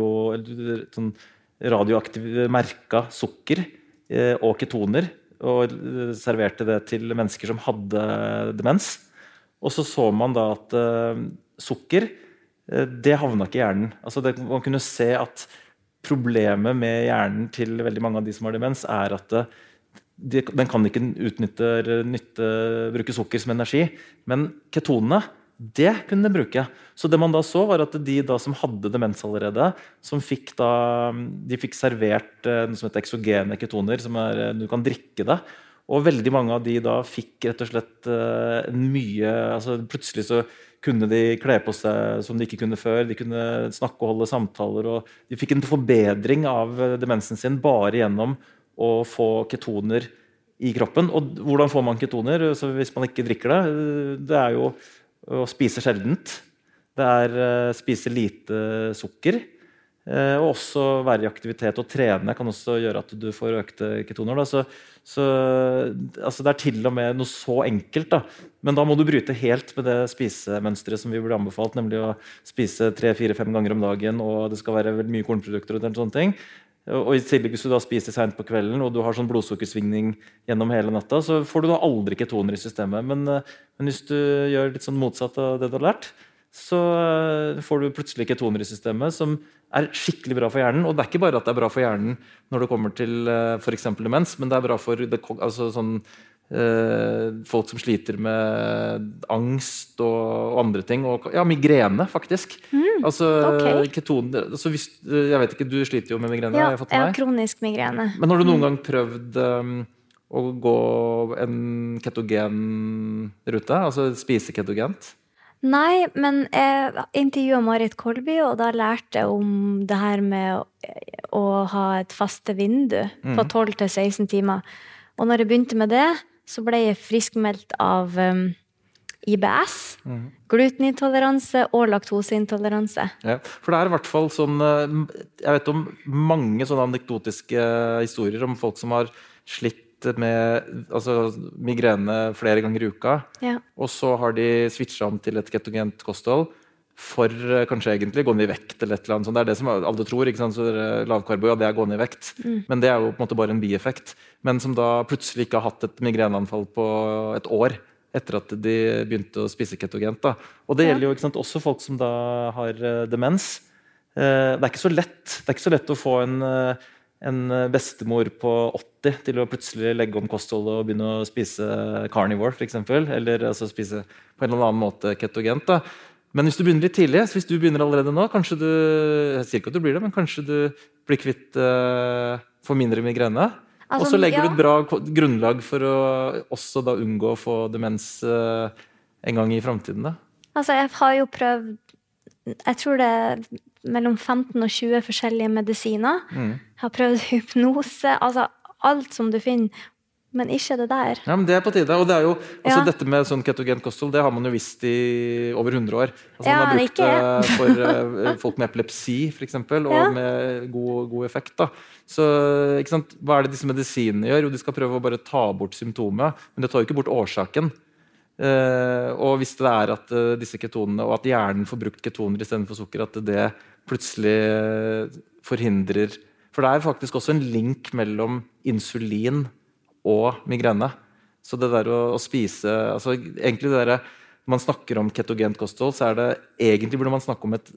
Speaker 7: radioaktiv merka sukker og ketoner, og serverte det til mennesker som hadde demens. Og så man da at sukker, det havna ikke i hjernen. Altså man kunne se at problemet med hjernen til veldig mange av de som har demens, at den kan ikke bruke sukker som energi, men ketonene, det kunne den bruke. Så det man da så var at de da som hadde demens allerede, som de fikk servert noe som heter eksogene ketoner, som du kan drikke det, og veldig mange av de da fikk rett og slett mye, altså plutselig så kunne de kle på seg som de ikke kunne før, de kunne snakke og holde samtaler, og de fikk en forbedring av demensen sin bare gjennom å få ketoner i kroppen. Og hvordan får man ketoner? Så hvis man ikke drikker det, det jo å spise sjeldent, det spise lite sukker, og også være i aktivitet og trene kan også gjøre at du får økte ketoner. Da. Så altså det til og med noe så enkelt, da. Men da må du bryte helt med det spisemønstret som vi burde anbefalt, nemlig å spise 3-4-5 ganger om dagen, og det skal være veldig mye kornprodukter og sånne ting. Og i tillegg hvis du da spiser sent på kvelden, og du har sånn blodsukkersvingning gjennom hele natta, så får du da aldri ketoner i systemet. Men hvis du gjør litt sånn motsatt av det du har lært, så får du plutselig ketoner i systemet som skikkelig bra for hjernen. Og det ikke bare at det bra for hjernen når det kommer til for eksempel demens, men det bra for altså sånn, folk som sliter med angst og andre ting, og migrene faktisk. Altså ketoner, altså hvis, jeg vet ikke, du sliter jo med migrene.
Speaker 6: Ja, jeg har kronisk migrene.
Speaker 7: Men har du noen gang prøvd å gå en ketogen rute, altså spise ketogent?
Speaker 6: Nei, men jeg intervjuet Marit Kolby, og da lærte jeg om det her med å ha et faste vindu på 12 til 16 timer. Og når jeg begynte med det, så ble jeg friskmeldt av IBS, glutenintoleranse og laktoseintoleranse. Ja,
Speaker 7: for det i hvert fall sånn, jeg vet om mange sånne anekdotiske historier om folk som har slitt med migrene flere ganger i uka, og så har de switchet om til et ketogent kosthold for kanskje egentlig gå ned i vekt eller et eller annet sånt. Det det som alle tror, ikke sant? Så lavkarbo, det gå ned i vekt, men det jo på en måte bare en bieffekt, men som da plutselig ikke har hatt et migreneanfall på et år etter at de begynte å spise ketogent. Da. Og det gjelder jo ikke sant, også folk som da har demens. Det ikke så lett. Det ikke så lett å få en bestemor på 80 til å plutselig legge om kostholdet og begynne å spise carnivore, for eksempel, eller altså spise på en eller annen måte ketogent. Da. Men hvis du begynner litt tidlig, så hvis du begynner allerede nå, kanskje du, jeg sier ikke at du blir det, men kanskje du blir kvitt for mindre migrene, og så legger du et bra grunnlag for å også da unngå å få demens en gang i fremtiden. Da.
Speaker 6: Altså, jeg har jo prøvd, jeg tror det mellom 15 og 20 forskjellige medisiner. Jeg har prøvd hypnose, altså alt som du finner, men ikke det der. Ja, men det på tide, og det jo, altså dette med sånn ketogent kosthold, det har man jo visst i over 100 år. Altså man har brukt det for folk med epilepsi, for eksempel, og med god effekt. Da. Så, ikke sant, hva det disse medisinene gjør? Jo, de skal prøve å bare ta bort symptomet, men det tar jo ikke bort årsaken. Og hvis det at disse ketonene, og at hjernen får brukt ketoner i stedet for sukker, at det plutselig forhindrer, for det faktisk også en link mellom insulin og migrene. Så det der å spise, altså egentlig det der, når man snakker om ketogent kosthold, så det egentlig burde man snakke om et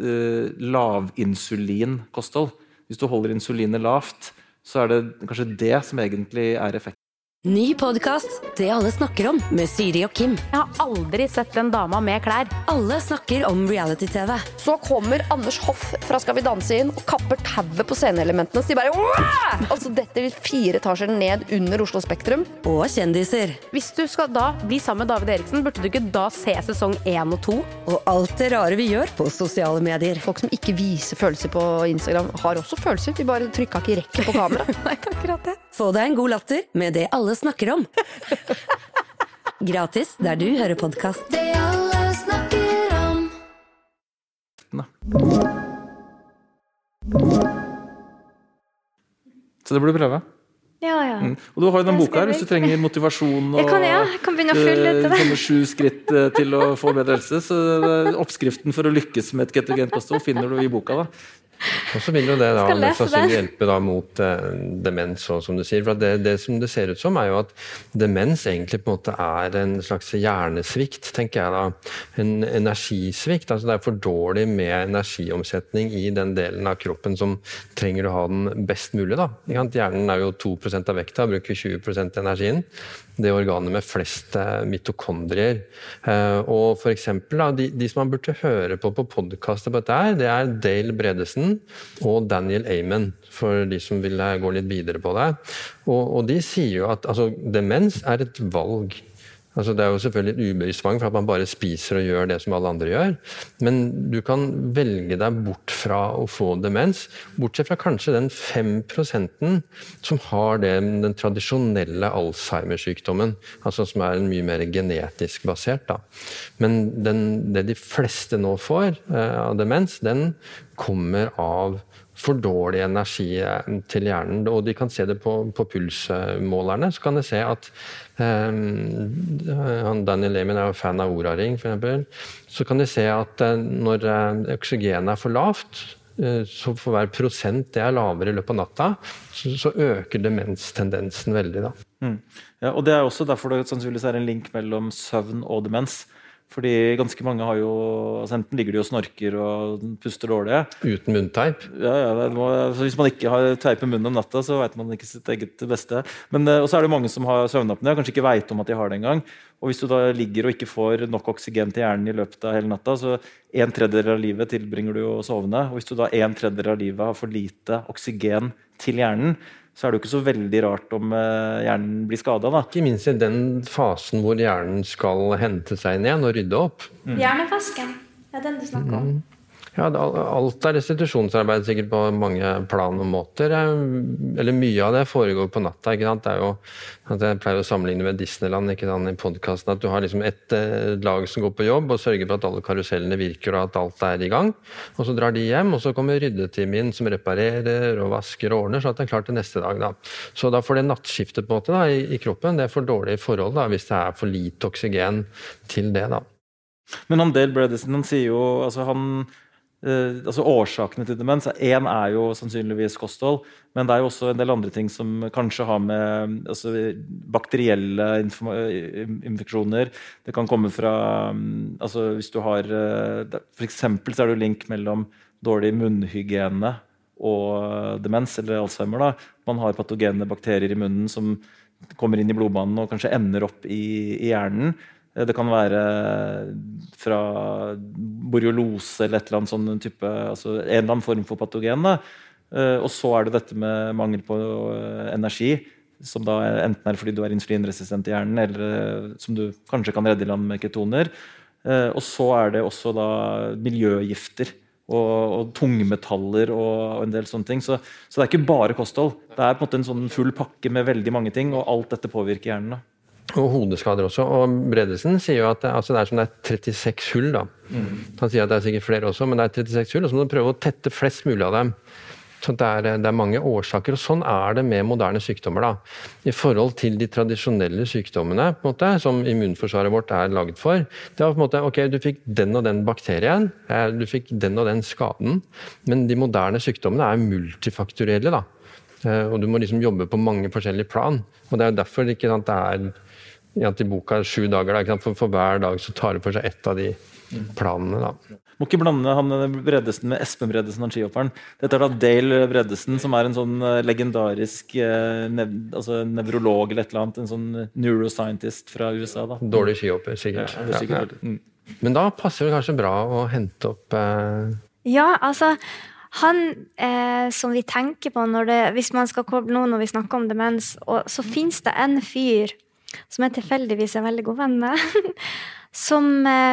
Speaker 6: lavinsulin kosthold. Hvis du holder insulinet lavt, så det kanskje det som egentlig effekten.
Speaker 3: Ny podcast, Det alle snakker om, med Siri og Kim.
Speaker 8: Jeg har aldri sett en dame med klær.
Speaker 3: Alle snakker om reality-TV.
Speaker 9: Så kommer Anders Hoff fra Skal vi danse inn og kapper tauet på sceneelementene. Så de bare, Wah! Altså dette vil 4 etasjer ned under Oslo Spektrum.
Speaker 3: Og kjendiser.
Speaker 8: Hvis du skal da bli sammen med David Eriksen, burde du ikke da se sesong 1 og 2?
Speaker 3: Og alt det rare vi gjør på sosiale medier.
Speaker 9: Folk som ikke viser følelser på Instagram har også følelser. De bare trykka ikke rekke på kamera.
Speaker 8: Nei, akkurat det.
Speaker 3: Få deg en god latter med Det alle snakker om. Gratis der du hører podcast. Det alle snakker om.
Speaker 7: Så det burde du prøve.
Speaker 6: Ja.
Speaker 7: Og du har jo den boka her, hvis du trenger motivasjon og
Speaker 6: Jeg kan begynne å fylle ut det.
Speaker 7: sånne 7 skritt til å få bedre helse. Så oppskriften for å lykkes med et ketogent kosthold finner du i boka da.
Speaker 5: Og så vil jo det da
Speaker 6: Skal lese
Speaker 5: mest sannsynlig
Speaker 6: den.
Speaker 5: hjelpe da mot demens, og, som du sier. For at det som det ser ut som, er jo at demens egentlig på en måte er en slags hjernesvikt, tenker jeg da. En energisvikt. Altså det er for dårlig med energiomsetning i den delen av kroppen som trenger å ha den best mulig, da. Hjernen er jo 2% av vekta, bruker 20% av energien. Det organet med flest mitokondrier. Og for eksempel, da, de som man burde høre på podcastet på dette her, det er Dale Bredesen og Daniel Amen, for de som vil gå litt videre på det. Og de sier jo at altså, demens er et valg. Altså, det er jo selvfølgelig et ubevisst valg for at man bare spiser og gjør det som alle andre gjør. Men du kan velge deg bort fra å få demens, bortsett fra kanskje den 5% som har den tradisjonelle Alzheimer-sykdommen, altså som er mye mer genetisk basert. Da. Men det de fleste nå får av demens, den kommer av for dårlig energi til hjernen, og de kan se det på pulsmålerne. Så kan de se at Daniel Lehmann er jo fan av Oura-ring, for eksempel. Så kan de se at når oksygenet er for lavt, så for hver prosent det er lavere i løpet av natta, så øker demenstendensen veldig. Da.
Speaker 7: Ja, og det er også derfor det sannsynligvis er en link mellom søvn og demens. Fordi ganske mange har jo, altså enten ligger de og snorker og puster dårlig.
Speaker 5: Uten munnteip?
Speaker 7: Ja, så hvis man ikke har teip i munnen om natta, så vet man ikke sitt eget beste. Men også er det mange som har søvnapné, og kanskje ikke vet om at de har det engang. Og hvis du da ligger og ikke får nok oksygen til hjernen i løpet av hele natta, så 1/3 av livet tilbringer du å sovne. Og hvis du da 1/3 av livet har for lite oksygen til hjernen, så er det jo ikke så veldig rart om hjernen blir skadet. Da.
Speaker 5: Ikke minst i den fasen hvor hjernen skal hente seg inn igjen og rydde opp.
Speaker 6: Hjernevasken, det er den du snakker om.
Speaker 5: Ja, alt er restitusjonsarbeid sikkert på mange plan og måter. Eller mye av det foregår på natta. Ikke sant? Det er jo, jeg pleier å sammenligne med Disneyland ikke sant, i podcasten, at du har liksom et lag som går på jobb og sørger for at alle karusellene virker og at alt er i gang. Og så drar de hjem, og så kommer ryddetimen inn som reparerer og vasker og ordner, så at det er klart til neste dag. Da. Så da får det nattskiftet på en måte da, i kroppen. Det er for dårlige forhold da, hvis det er for lite oksygen til det. Da.
Speaker 7: Men han Dale Bredesen, han sier jo, altså årsakene til demens, en er jo sannsynligvis kosthold, men det er jo også en del andre ting som kanskje har med bakterielle infeksjoner. Det kan komme fra, hvis du har, for eksempel så er det jo link mellom dårlig munnhygiene og demens, eller Alzheimer. Da. Man har patogene bakterier i munnen som kommer inn i blodbanen og kanskje ender opp i hjernen. Det kan være fra borreliose eller et eller annet sånn type, en eller annen form for patogen. Da. Og så er det dette med mangel på energi, som da enten er fordi du er insulinresistent i hjernen, eller som du kanskje kan redde i land med ketoner. Og så er det også da miljøgifter og tungmetaller og en del sånne ting. Så det er ikke bare kosthold. Det er på en måte en sånn full pakke med veldig mange ting, og alt dette påvirker hjernen. Da.
Speaker 5: Og hodeskader også. Og Bredesen sier jo at det er som det er 36 hull. Da. Han sier at det er sikkert flere også, men det er 36 hull, og så må du prøve å tette flest mulig av dem. Så det er mange årsaker, og sånn er det med moderne sykdommer. Da. I forhold til de tradisjonelle sykdommene på en måte, som immunforsvaret vårt er laget for. Det var på en måte, ok, du fikk den og den bakterien, du fikk den og den skaden, men de moderne sykdommene er multifaktorielle. Da. Og du må liksom jobbe på mange forskjellige plan. Og det er derfor ikke sant, det er i at i boka 7 dager, da, ikke sant? For hver dag så tar det for seg ett av de planene. Da.
Speaker 7: Må ikke blande han Breddesen med Espen Breddesen og skihopperen. Dette da Dale Breddesen, som en sånn legendarisk nevrolog eller et eller annet, en sånn neuroscientist fra USA. Da.
Speaker 5: Dårlig skihopper, sikkert.
Speaker 7: Ja, det er sikkert.
Speaker 5: Men da passer det kanskje bra å hente opp
Speaker 6: Ja, altså han som vi tenker på hvis man skal koble noe når vi snakker om demens, så finnes det en fyr som jeg tilfeldigvis veldig god venn med, som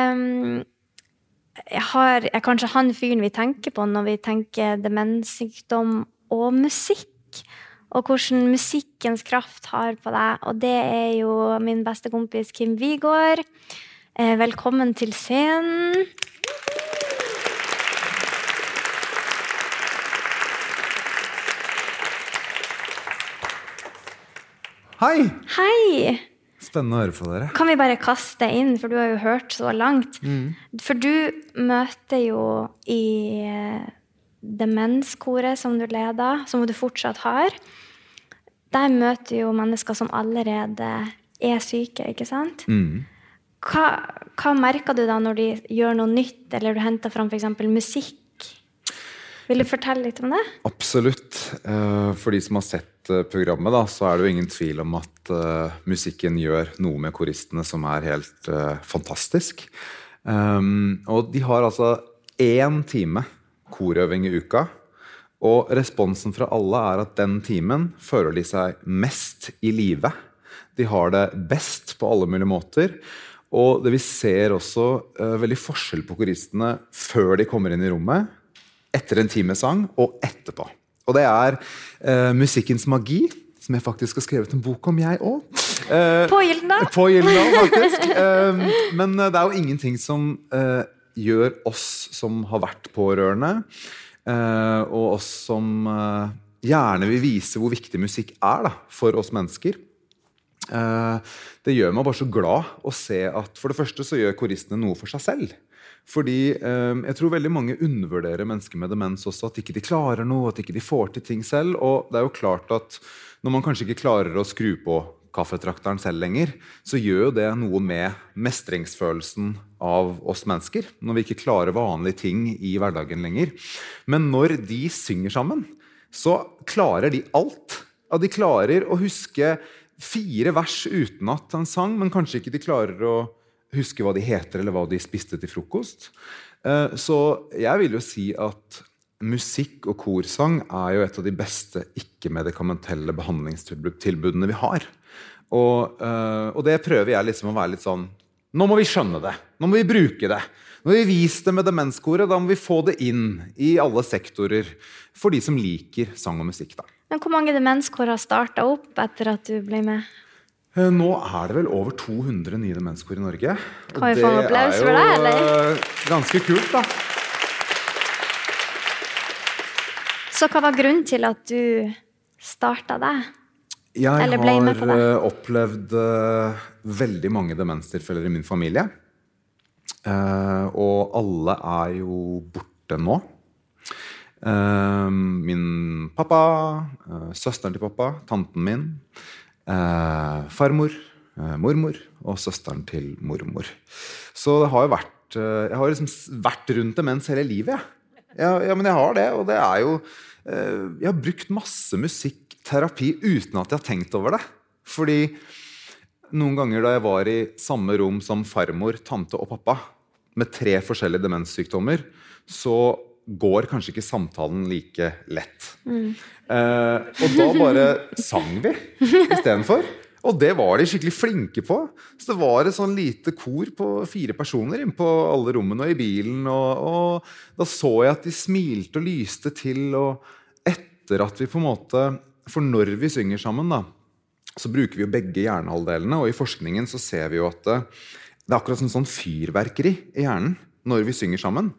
Speaker 6: er kanskje han fyren vi tenker på når vi tenker demenssykdom og musikk, og hvordan musikkens kraft har på deg, og det jo min beste kompis Kim Vigård. Velkommen til scenen.
Speaker 10: Hei!
Speaker 6: Hei!
Speaker 10: Spennende å høre på dere.
Speaker 6: Kan vi bare kaste inn, for du har jo hørt så langt. For du møter jo i demenskoret som du leder, som du fortsatt har. Der møter du jo mennesker som allerede syke, ikke sant? Hva merker du da når de gjør noe nytt, eller du henter fram for eksempel musikk? Vil du fortelle litt om det?
Speaker 10: Absolutt. For de som har sett programmet, da, så det jo ingen tvil om at musikken gjør noe med koristene som helt fantastisk. Og de har altså 1 time korøving i uka, og responsen fra alle at den timen føler de seg mest i live. De har det best på alle mulige måter, og det vi ser også veldig forskjell på koristene før de kommer inn i rommet, etter en time sang og etterpå. Og det musikkens magi, som jeg faktisk har skrevet en bok om, jeg også.
Speaker 6: På Gyldendal!
Speaker 10: På Gyldendal, faktisk. Men det jo ingenting som gjør oss som har vært pårørende, og oss som gjerne vil vise hvor viktig musikk da, for oss mennesker. Det gjør meg bare så glad å se at for det første så gjør koristene noe for seg selv. Fordi jeg tror veldig mange undervurderer mennesker med demens også, at ikke de klarer noe, at ikke de får til ting selv. Og det jo klart at når man kanskje ikke klarer å skru på kaffetrakteren selv lenger, så gjør det noe med mestringsfølelsen av oss mennesker, når vi ikke klarer vanlige ting i hverdagen lenger. Men når de synger sammen, så klarer de alt. Og de klarer å huske 4 vers utenat en sang, men kanskje ikke de klarer å huske hva de heter eller hva de spiste til frokost. Så jeg vil jo si at musikk og korsang jo et av de beste ikke-medikamentelle behandlingstilbudene vi har. Og det prøver jeg liksom å være litt sånn, nå må vi skjønne det, nå må vi bruke det. Når vi viser det med demenskoret, da må vi få det inn i alle sektorer for de som liker sang og musikk da.
Speaker 6: Men hvor mange demenskår har startet opp etter at du ble med?
Speaker 10: Nå det vel over 200 nye demenskår i Norge.
Speaker 6: Kan vi få en applaus for det, eller?
Speaker 10: Ganske kult da.
Speaker 6: Så hva var grunnen til at du startet det?
Speaker 10: Jeg har opplevd veldig mange demenstilfeller i min familie. Og alle jo borte nå. Min pappa, søsteren til pappa, tanten min, farmor, mormor og søsteren til mormor. Så det har jo jeg har liksom vært rundt demens hele livet. Ja, men jeg har det, og det jo jeg har brukt masse musikkterapi uten at jeg har tenkt over det. Fordi noen ganger da jeg var i samme rom som farmor, tante og pappa, med 3 forskjellige demenssykdommer, så går kanskje ikke samtalen like lett. Og da bare sang vi i stedet for. Og det var de skikkelig flinke på. Så det var et sånn lite kor på 4 personer inn på alle rommene og i bilen. Og da så jeg at de smilte og lyste til. Og etter at vi på en måte, for når vi synger sammen da, så bruker vi jo begge hjernehalvdelene. Og i forskningen så ser vi jo at det akkurat sånn fyrverkeri i hjernen når vi synger sammen.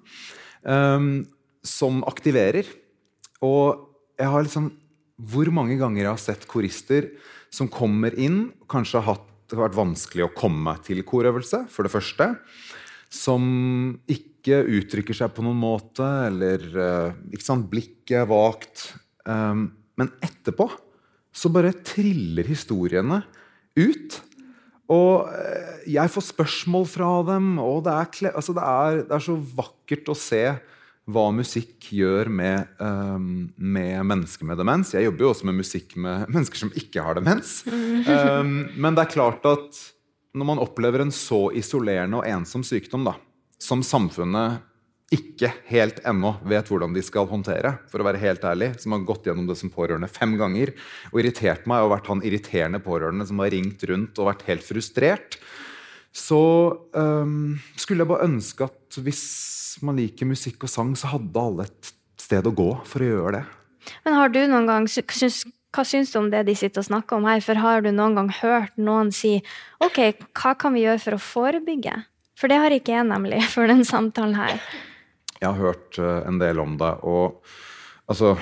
Speaker 10: Som aktiverer. Og jeg har liksom, hvor mange ganger jeg har sett korister som kommer inn, kanskje har vært vanskelig å komme til korøvelse, for det første, som ikke uttrykker seg på noen måte, eller ikke sant, blikket vagt. Men etterpå, så bare triller historiene ut, Og jeg får spørsmål fra dem, og det er så vakkert å se hva musikk gjør med mennesker med demens. Jeg jobber jo også med musikk med mennesker som ikke har demens. Men det er klart at når man opplever en så isolerende og ensom sykdom, da, som samfunnet ikke helt ennå vet hvordan de skal håndtere, for å være helt ærlig, som har gått gjennom det som pårørende 5 ganger, og irritert meg og vært han irriterende pårørende som har ringt rundt og vært helt frustrert, så skulle jeg bare ønske at hvis man liker musikk og sang, så hadde alle et sted å gå for å gjøre det.
Speaker 6: Men har du noen gang, hva syns du om det de sitter og snakker om her? For har du noen gang hørt noen si, ok, hva kan vi gjøre for å forebygge? For det har ikke jeg nemlig for den samtalen her.
Speaker 10: Jeg har hørt en del om det, og altså,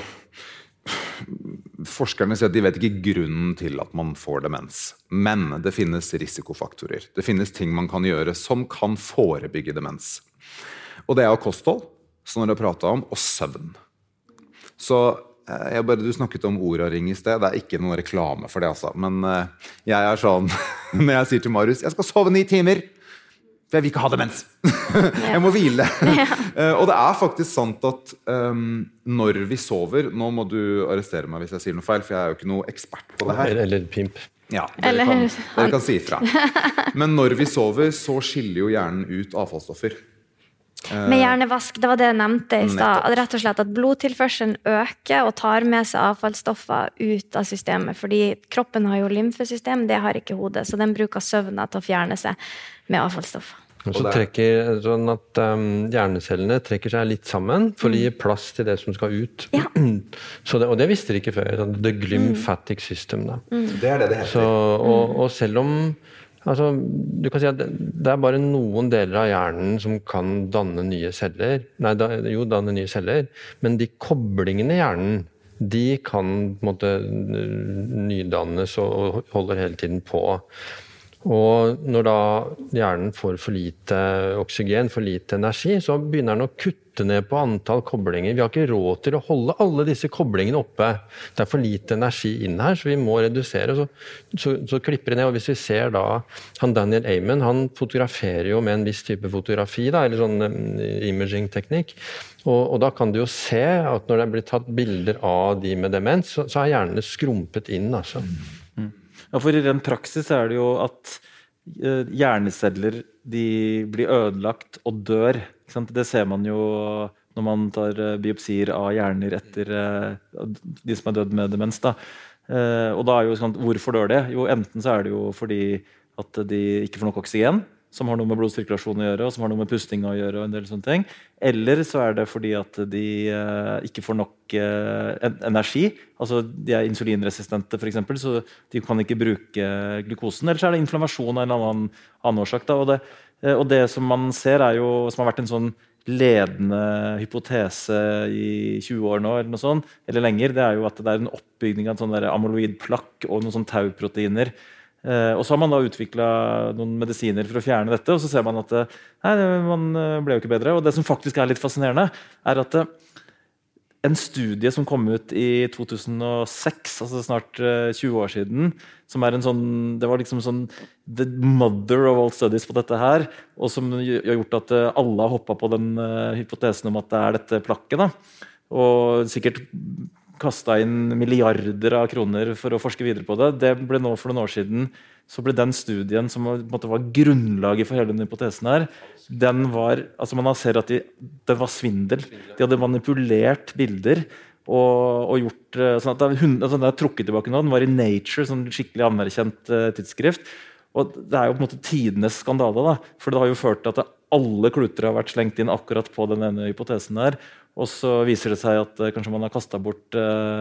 Speaker 10: forskerne sier at de vet ikke grunnen til at man får demens, men det finnes risikofaktorer. Det finnes ting man kan gjøre som kan forebygge demens. Og det er kosthold, som dere pratet om, og søvn. Så du snakket om Oura-ring i sted, det er ikke noen reklame for det altså, men jeg er sånn, når jeg sier til Marius, jeg skal sove 9 timer, for jeg vil ikke ha demens. Jeg må hvile. Og det er faktisk sant at når vi sover, nå må du arrestere meg hvis jeg sier noe feil, for jeg er jo ikke noe ekspert på det her.
Speaker 5: Eller pimp.
Speaker 10: Ja, dere kan si ifra. Men når vi sover, så skiller jo hjernen ut avfallsstoffer.
Speaker 6: Med hjernevask, det var det jeg nevnte i sted. Rett og slett at blodtilførselen øker og tar med seg avfallsstoffer ut av systemet, fordi kroppen har jo lymfesystem, det har ikke hodet, så den bruker søvna til å fjerne seg med avfallsstoffer.
Speaker 5: Så trekker sånn at hjernecellene trekker seg litt sammen for å gi plass til det som skal ut. Ja. Og det visste de ikke før, the glymphatic system. Da.
Speaker 10: Det er det heter.
Speaker 5: Så, og selv om altså, du kan si at det er bare noen deler av hjernen som kan danne nye celler. Danne nye celler, men de koblingene i hjernen, de kan på en måte nydannes og holder hele tiden på. Og når da hjernen får for lite oksygen, for lite energi, så begynner den å kutte ned på antall koblinger. Vi har ikke råd til å holde alle disse koblingene oppe. Det er for lite energi inn her, så vi må redusere. Så klipper det ned, og hvis vi ser da, Daniel Amen, han fotograferer jo med en viss type fotografi, da, eller sånn imaging-teknikk. Og da kan du jo se at når det blir tatt bilder av de med demens, så er hjernene skrumpet inn, altså.
Speaker 7: Ja, for i ren praksis er det jo at hjerneceller de blir ødelagt og dør. Ikke sant? Det ser man jo når man tar biopsier av hjerner etter de som er dødd med demens. Da. Og da er jo sånn, hvorfor dør det? Jo, enten så er det jo fordi at de ikke får nok oksygen, som har noe med blodsirkulasjon å gjøre, og som har noe med pusting å gjøre, og en del sånne ting. Eller så er det fordi at de ikke får nok energi. Altså, de er insulinresistente, for eksempel, så de kan ikke bruke glukosen. Eller så er det inflammasjon av en annen årsak. Da. Og det som man ser, er jo, som har vært en sånn ledende hypotese i 20 år nå, eller noe sånt, eller lenger, det er jo at det er en oppbygning av en sånn der amyloidplakk og noen sånn tauproteiner. Og så har man da utviklet noen medisiner for å fjerne dette, og så ser man at man ble jo ikke bedre. Og det som faktisk er litt fascinerende, er at en studie som kom ut i 2006, altså snart 20 år siden, som er en sånn, det var liksom sånn the mother of all studies på dette her, og som har gjort at alle har hoppet på den hypotesen om at det er dette plakket, da. Og sikkert kastet inn milliarder av kroner for å forske videre på det. Det ble nå for noen år siden, så ble den studien som var grunnlaget for hele den hypotesen her, den var, altså man ser at det var svindel. De hadde manipulert bilder og gjort sånn at den er trukket tilbake nå. Den var i Nature, sånn skikkelig anerkjent tidsskrift. Og det er jo på en måte tidenes skandale, da. For det har jo ført til at alle kluter har vært slengt inn akkurat på den ene hypotesen her. Og så viser det seg at kanskje man har kastet bort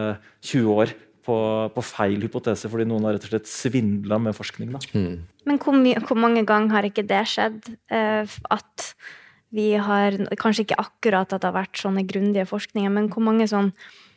Speaker 7: 20 år på feil hypotese, fordi noen har rett og slett svindlet med forskning. Da.
Speaker 6: Men hvor mange ganger har ikke det skjedd? At vi har, kanskje ikke akkurat at det har vært sånne grundige forskninger, men hvor mange sånn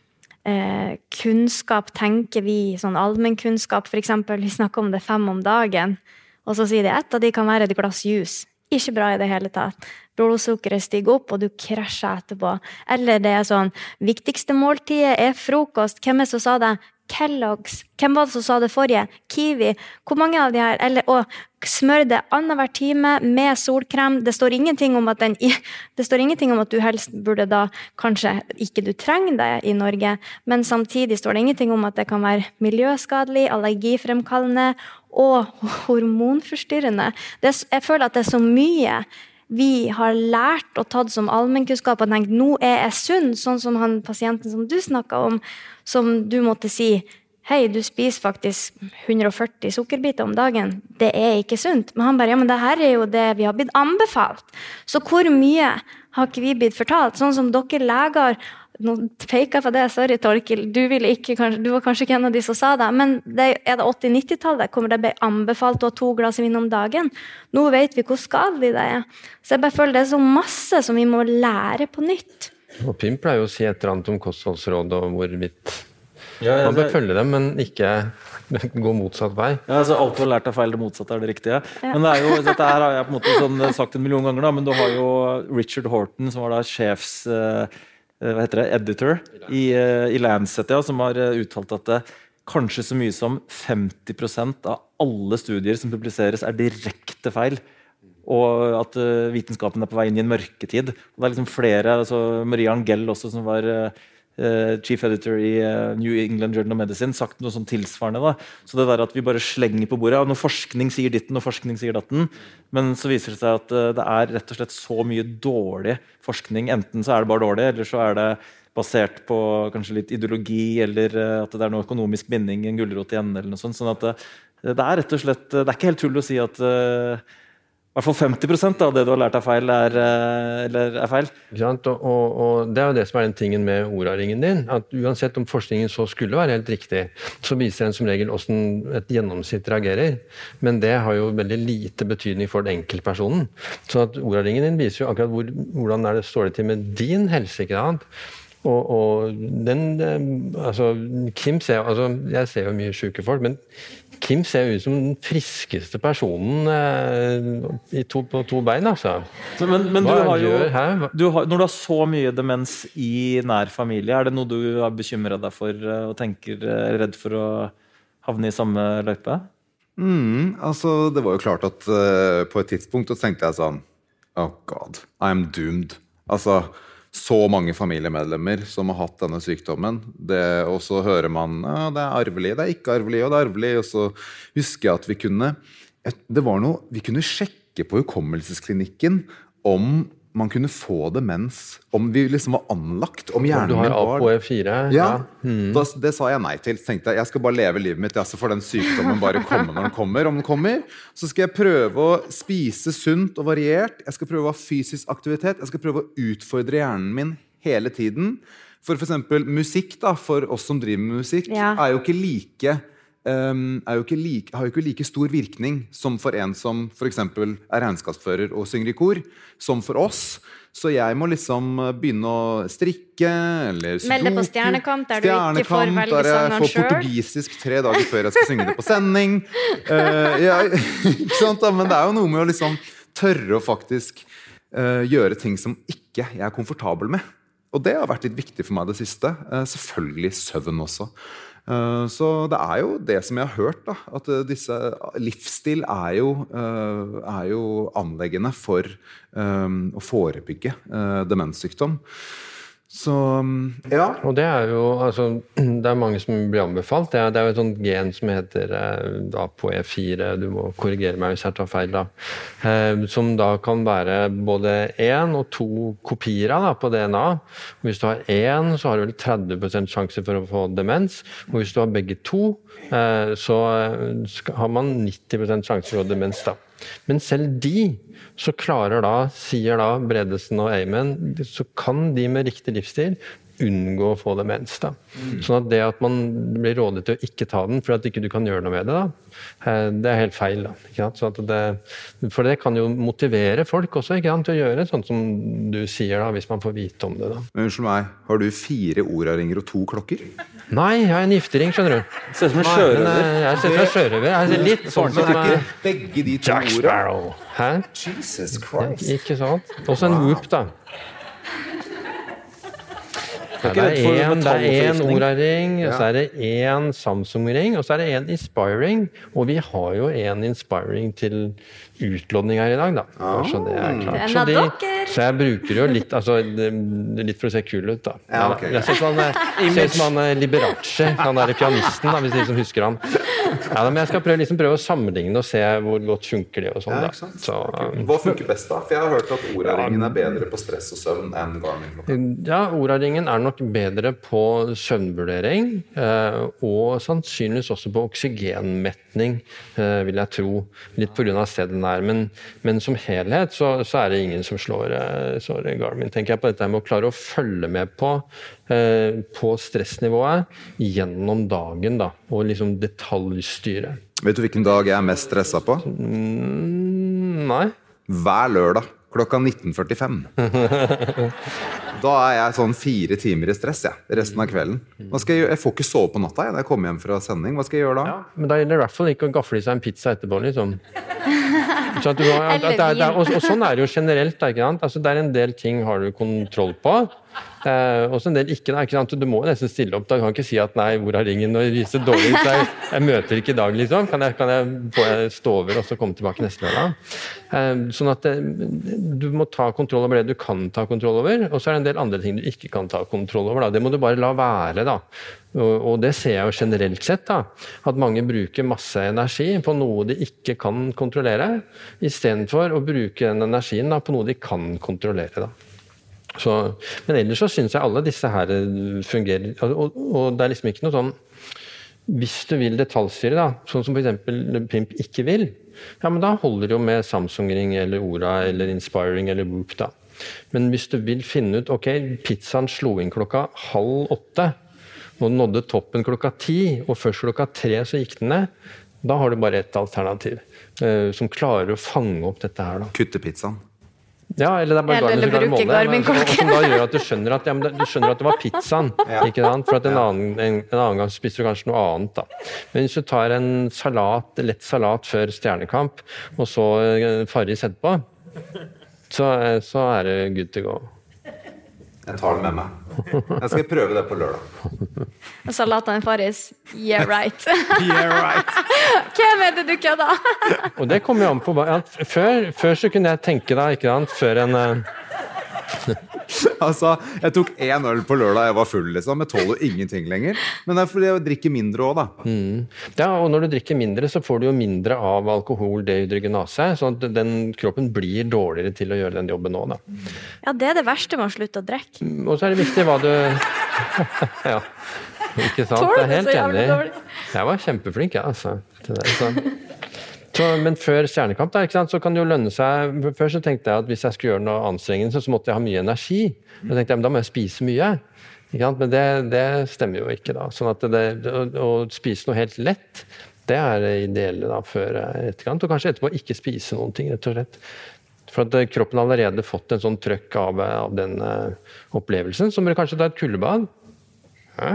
Speaker 6: kunnskap tenker vi, sånn allmennkunnskap, for eksempel, vi snakker om det 5 om dagen, og så sier de et av de kan være et glass juice. Ikke bra i det hele tatt. Blodsukkeret stiger opp, og du krasjer etterpå. Eller det er sånn, viktigste måltidet er frokost. Hvem er som sa det? Kellogg's, hvem var det som sa det forrige? Kiwi, hvor mange av de her, og smør det annenhver time med solkrem, det står ingenting om at du helst burde da, kanskje ikke du trenger det i Norge, men samtidig står det ingenting om at det kan være miljøskadelig, allergifremkallende og hormonforstyrrende. Jeg føler at det så mye vi har lært og tatt som allmennkunnskap og tenkt, nå jeg sunn, sånn som han pasienten som du snakket om, som du måtte si, hei, du spiser faktisk 140 sukkerbiter om dagen, det ikke sunt. Men han bare, ja, men det her jo det vi har blitt anbefalt. Så hvor mye har ikke vi blitt fortalt? Sånn som dere leger, nå peker jeg på det, sorry Torkil, du var kanskje ikke en av de som sa det, men det 80-90-tallet kommer det å bli anbefalt å ha 2 glass vin om dagen. Nå vet vi hvor skadelig det Så jeg bare føler det så masse som vi må lære på nytt.
Speaker 5: Og Pim pleier jo å si et eller annet om kostholdsråd og hvorvidt man bør følge dem, men ikke gå motsatt vei.
Speaker 7: Ja, altså alt du har lært av feil, det motsatte det riktige. Ja. Men dette her har jeg på en måte sagt 1 million ganger da, men du har jo Richard Horton, som var da sjefs editor i Lancet, som har uttalt at det kanskje så mye som 50% av alle studier som publiseres direkte feil, og at vitenskapen på vei inn i en mørketid. Og det liksom flere, Maria Angell også, som var chief editor i New England Journal of Medicine, sagt noe sånn tilsvarende da. Så det at vi bare slenger på bordet, når forskning sier ditten og forskning sier datten, men så viser det seg at det rett og slett så mye dårlig forskning, enten så det bare dårlig, eller så det basert på kanskje litt ideologi, eller at det noe økonomisk binding, en gulrot igjen, eller noe sånt, sånn at det rett og slett, det ikke helt tull å si at i hvert fall 50% av det du har lært feil, feil.
Speaker 5: Og det jo det som den tingen med ordaringen din, at uansett om forskningen så skulle være helt riktig, så viser den som regel hvordan et gjennomsnitt reagerer. Men det har jo veldig lite betydning for den enkeltpersonen. Så at ordaringen din viser jo akkurat hvordan det står det til med din helse, ikke sant? Og den, Kim ser jeg ser jo mye syke folk, men Kim ser ut som den friskeste personen på 2 bein, altså.
Speaker 7: Men du har jo, når du har så mye demens i nær familie, det noe du har bekymret deg for og tenker redd for å havne i samme løype?
Speaker 10: Det var jo klart at på et tidspunkt så tenkte jeg sånn, oh god, I'm doomed. Så mange familiemedlemmer som har hatt denne sykdommen, og så hører man det arvelig, det ikke arvelig, og det arvelig, og så husker jeg at vi kunne sjekke på hukommelsesklinikken om man kunne få demens, om vi liksom var anlagt, om hjernen min var...
Speaker 5: Du har ApoE4?
Speaker 10: Ja, det sa jeg nei til. Så tenkte jeg skal bare leve livet mitt, så får den sykdommen bare komme når den kommer. Om den kommer, så skal jeg prøve å spise sunt og variert, jeg skal prøve å ha fysisk aktivitet, jeg skal prøve å utfordre hjernen min hele tiden. For eksempel musikk, for oss som driver med musikk, har jo ikke like stor virkning som for en som for eksempel regnskapsfører og synger i kor, som for oss. Så jeg må liksom begynne å strikke, eller sudoku.
Speaker 6: Melde på Stjernekamp, der du ikke får velge sangen selv.
Speaker 10: Jeg får portugisisk 3 dager før jeg skal synge det på sending. Ikke sant? Men det jo noe med å liksom tørre å faktisk gjøre ting som ikke jeg er komfortabel med. Og det har vært litt viktig for meg det siste. Selvfølgelig søvn også. Så det jo det som jeg har hørt da, at disse livsstil jo anleggende for å forebygge demenssykdom. Så, ja.
Speaker 5: Og det jo, det mange som blir anbefalt. Det jo et sånt gen som heter ApoE4, du må korrigere meg hvis jeg tar feil da, som da kan være både 1 og 2 kopier da, på DNA. Og hvis du har 1, så har du vel 30% sjanse for å få demens, og hvis du har begge 2, så har man 90% sjanse for å få demens da. Men selv de så klarer da, sier da Bredesen og Eyman, så kan de med riktig livsstil unngå å få demens da. Sånn at det at man blir rådet til å ikke ta den for at ikke du kan gjøre noe med det da, det helt feil da. Ikke sant? Så at for det kan jo motivere folk også, ikke sant, til å gjøre sånn som du sier da, hvis man får vite om det da.
Speaker 10: Men unnskyld meg, har du 4 oraringer og 2 klokker?
Speaker 5: Nei, jeg har en giftering, skjønner du.
Speaker 7: Ser ut som en sjørøver.
Speaker 5: Jeg ser ut som en sjørøver. Jeg ser litt sånn som
Speaker 10: begge de 2
Speaker 5: Jack Sparrow. Hæ?
Speaker 10: Jesus Christ.
Speaker 5: Ikke sant? Også en whoop da. Det er en Oura-ring, og så det en Samsung-ring, og så det en Inspiring, og vi har jo en Inspiring til utlådning her I dag, da. Så det klart. Så jeg bruker jo litt, altså, litt for å se kul ut, da. Jeg ser ut som han Liberace, han der pianisten, da, hvis de som husker han. Ja, men jeg skal prøve å sammenligne og se hvor godt funker det og sånn, da. Så,
Speaker 10: hva funker best da? For jeg har hørt at Oura-ringen bedre på stress og søvn enn Garmin-klokka.
Speaker 5: Ja, Oura-ringen nok bedre på søvnvurdering, og sannsynligvis også på oksygenmetning, vil jeg tro, litt på grunn av stedet den men som helhet så det ingen som slår Garmin. Tenker jeg på dette med å klare å følge med på stressnivået gjennom dagen da, og liksom detaljstyre.
Speaker 10: Vet du hvilken dag jeg mest stresset på?
Speaker 5: Nei.
Speaker 10: Hver lørdag, klokka 19:45. Da jeg sånn 4 timer I stress, resten av kvelden. Hva skal jeg gjøre? Jeg får ikke sove på natta når jeg kommer hjem fra sending. Hva skal jeg gjøre da?
Speaker 5: Ja, men da gjelder det I hvert fall ikke å gafle I seg en pizza etterpå, liksom. Så og sånn det jo generelt, ikke sant? Altså, det en del ting har du kontroll på, og så en del ikke sant? Du må nesten stille opp, da kan ikke si at nei, hvor ringen og vise dårlig, så jeg møter ikke I dag, liksom. Kan jeg stå over og så komme tilbake neste lørdag? Sånn at du må ta kontroll over det du kan ta kontroll over, og så det en del andre ting du ikke kan ta kontroll over, da. Det må du bare la være, da. Og det ser jeg jo generelt sett, da, at mange bruker masse energi på noe de ikke kan kontrollere, I stedet for å bruke den energien da, på noe de kan kontrollere. Da. Så, men ellers så synes jeg alle disse her fungerer, og det liksom ikke noe sånn, hvis du vil detaljstyre, da, sånn som for eksempel Pimp ikke vil, ja, men da holder det jo med Samsung-ring eller Oura eller Inspiring eller Whoop, da. Men hvis du vil finne ut, ok, pizzaen slo inn klokka 7:30, og den nådde toppen klokka 10, og først klokka 3 så gikk den ned, da har du bare et alternativ som klarer å fange opp dette her. Da.
Speaker 10: Kutte pizzaen.
Speaker 5: Ja, eller det bare Garmin som klarer å måle det, som da gjør at du skjønner at, du skjønner at det var pizzaen, ikke sant? For at en annen gang spiser du kanskje noe annet. Da. Men hvis du tar en lett salat før stjernekamp, og så Farris etterpå, så det good to go.
Speaker 10: Jeg tar det med meg. Jeg skal prøve det på lørdag.
Speaker 6: Salaten I Farris. Yeah, right.
Speaker 10: Yeah, right.
Speaker 6: Hvem det du kødda?
Speaker 5: Og det kommer jo an på. Ja, før så kunne jeg tenke da, ikke sant? Før en...
Speaker 10: Altså, jeg tok 1 øl på lørdag, jeg var full liksom, jeg tåler ingenting lenger. Men det fordi jeg drikker mindre også da.
Speaker 5: Ja, og når du drikker mindre, så får du jo mindre av alkohol, dehydrogenase, så at den kroppen blir dårligere til å gjøre den jobben nå da.
Speaker 6: Ja, det det verste med å slutte å drikke.
Speaker 5: Og så det viktig hva du... Ja, ikke sant? Jeg helt enig. Jeg var kjempeflink, ja, altså. Til det, så... men før stjernekamp da, ikke sant, så kan det jo lønne seg. Først så tenkte jeg at hvis jeg skulle gjøre noe anstrengende, så måtte jeg ha mye energi. Så tenkte jeg, men da må jeg spise mye. Ikke sant? Men det stemmer jo ikke da. Sånn at å spise noe helt lett, det det ideelle da, før etterkant. Og kanskje etterpå ikke spise noen ting, rett og slett. For at kroppen har allerede fått en sånn trøkk av den opplevelsen, så må du kanskje ta et kuldebad. Ja,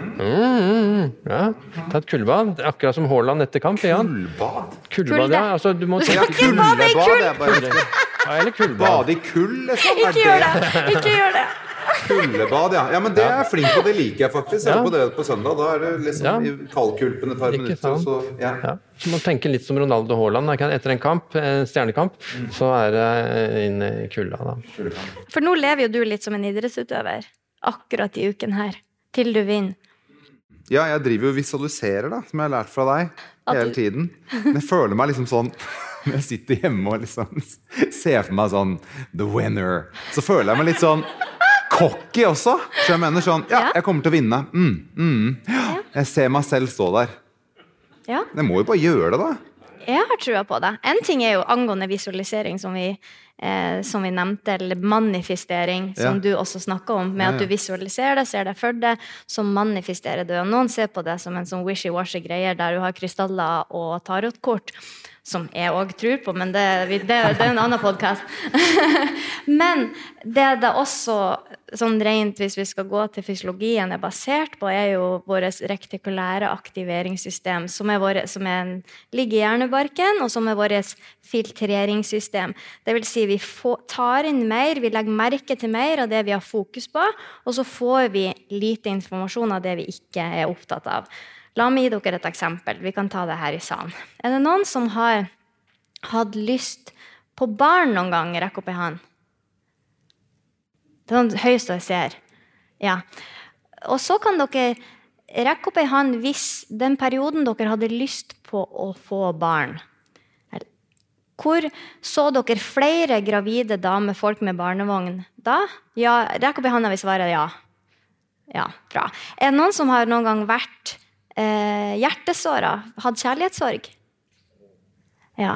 Speaker 5: ta et kuldebad, akkurat som Haaland etter kamp, ja. Kuldebad, ja, altså du må
Speaker 10: ja, kuldebad,
Speaker 5: ja, eller kuldebad.
Speaker 10: Bad I kull, liksom.
Speaker 6: Ikke gjør det.
Speaker 10: Kuldebad, ja. Ja, men det jeg flink på, det liker jeg faktisk. Jeg på det på søndag, da det liksom I kaldkulpen et par minutter. Så, ja.
Speaker 5: Så man tenker litt som Ronaldo Haaland, etter en kamp, en stjernekamp, så det inn I kulda da.
Speaker 6: For nå lever jo du litt som en idrettsutøver, akkurat I uken her. Til du vinner.
Speaker 10: Ja, jeg driver jo og visualiserer da, som jeg har lært fra deg hele tiden. Men jeg føler meg liksom sånn, når jeg sitter hjemme og liksom ser for meg sånn, the winner. Så føler jeg meg litt sånn cocky også. Så jeg mener sånn, ja, jeg kommer til å vinne. Jeg ser meg selv stå der.
Speaker 6: Ja.
Speaker 10: Jeg må jo bare gjøre det da.
Speaker 6: Jeg har trua på det. En ting jo angående visualisering som vi nevnte, eller manifestering, som du også snakket om, med at du visualiserer det, ser det for deg, så manifesterer du. Og noen ser på det som en sånn wishy-washy greier, der du har krystaller og tarotkort. som jeg også tror på, men det er en annen podcast. Men det også, sånn rent hvis vi skal gå til fysiologien, er basert på, er jo vårt rektikulære aktiveringssystem, som ligger i hjernebarken, og som er vårt filtreringssystem. Det vil si, vi tar inn mer, vi legger merke til mer av det vi har fokus på, og så får vi lite informasjon av det vi ikke er opptatt av. La meg gi dere et eksempel. Vi kan ta det her i salen. Er det noen som har hatt lyst på barn noen gang? Rekk opp i hånd. Det er sånn høyst jeg ser. Ja. Og så kan dere rekke opp i hånd hvis den perioden dere hadde lyst på å få barn. Hvor så dere flere gravide damer, folk med barnevogn da? Ja, rekk opp i hånda hvis svaret er ja. Ja, bra. Er det noen som har noen gang vært hjertesåra, hatt kjærlighetssorg? Ja.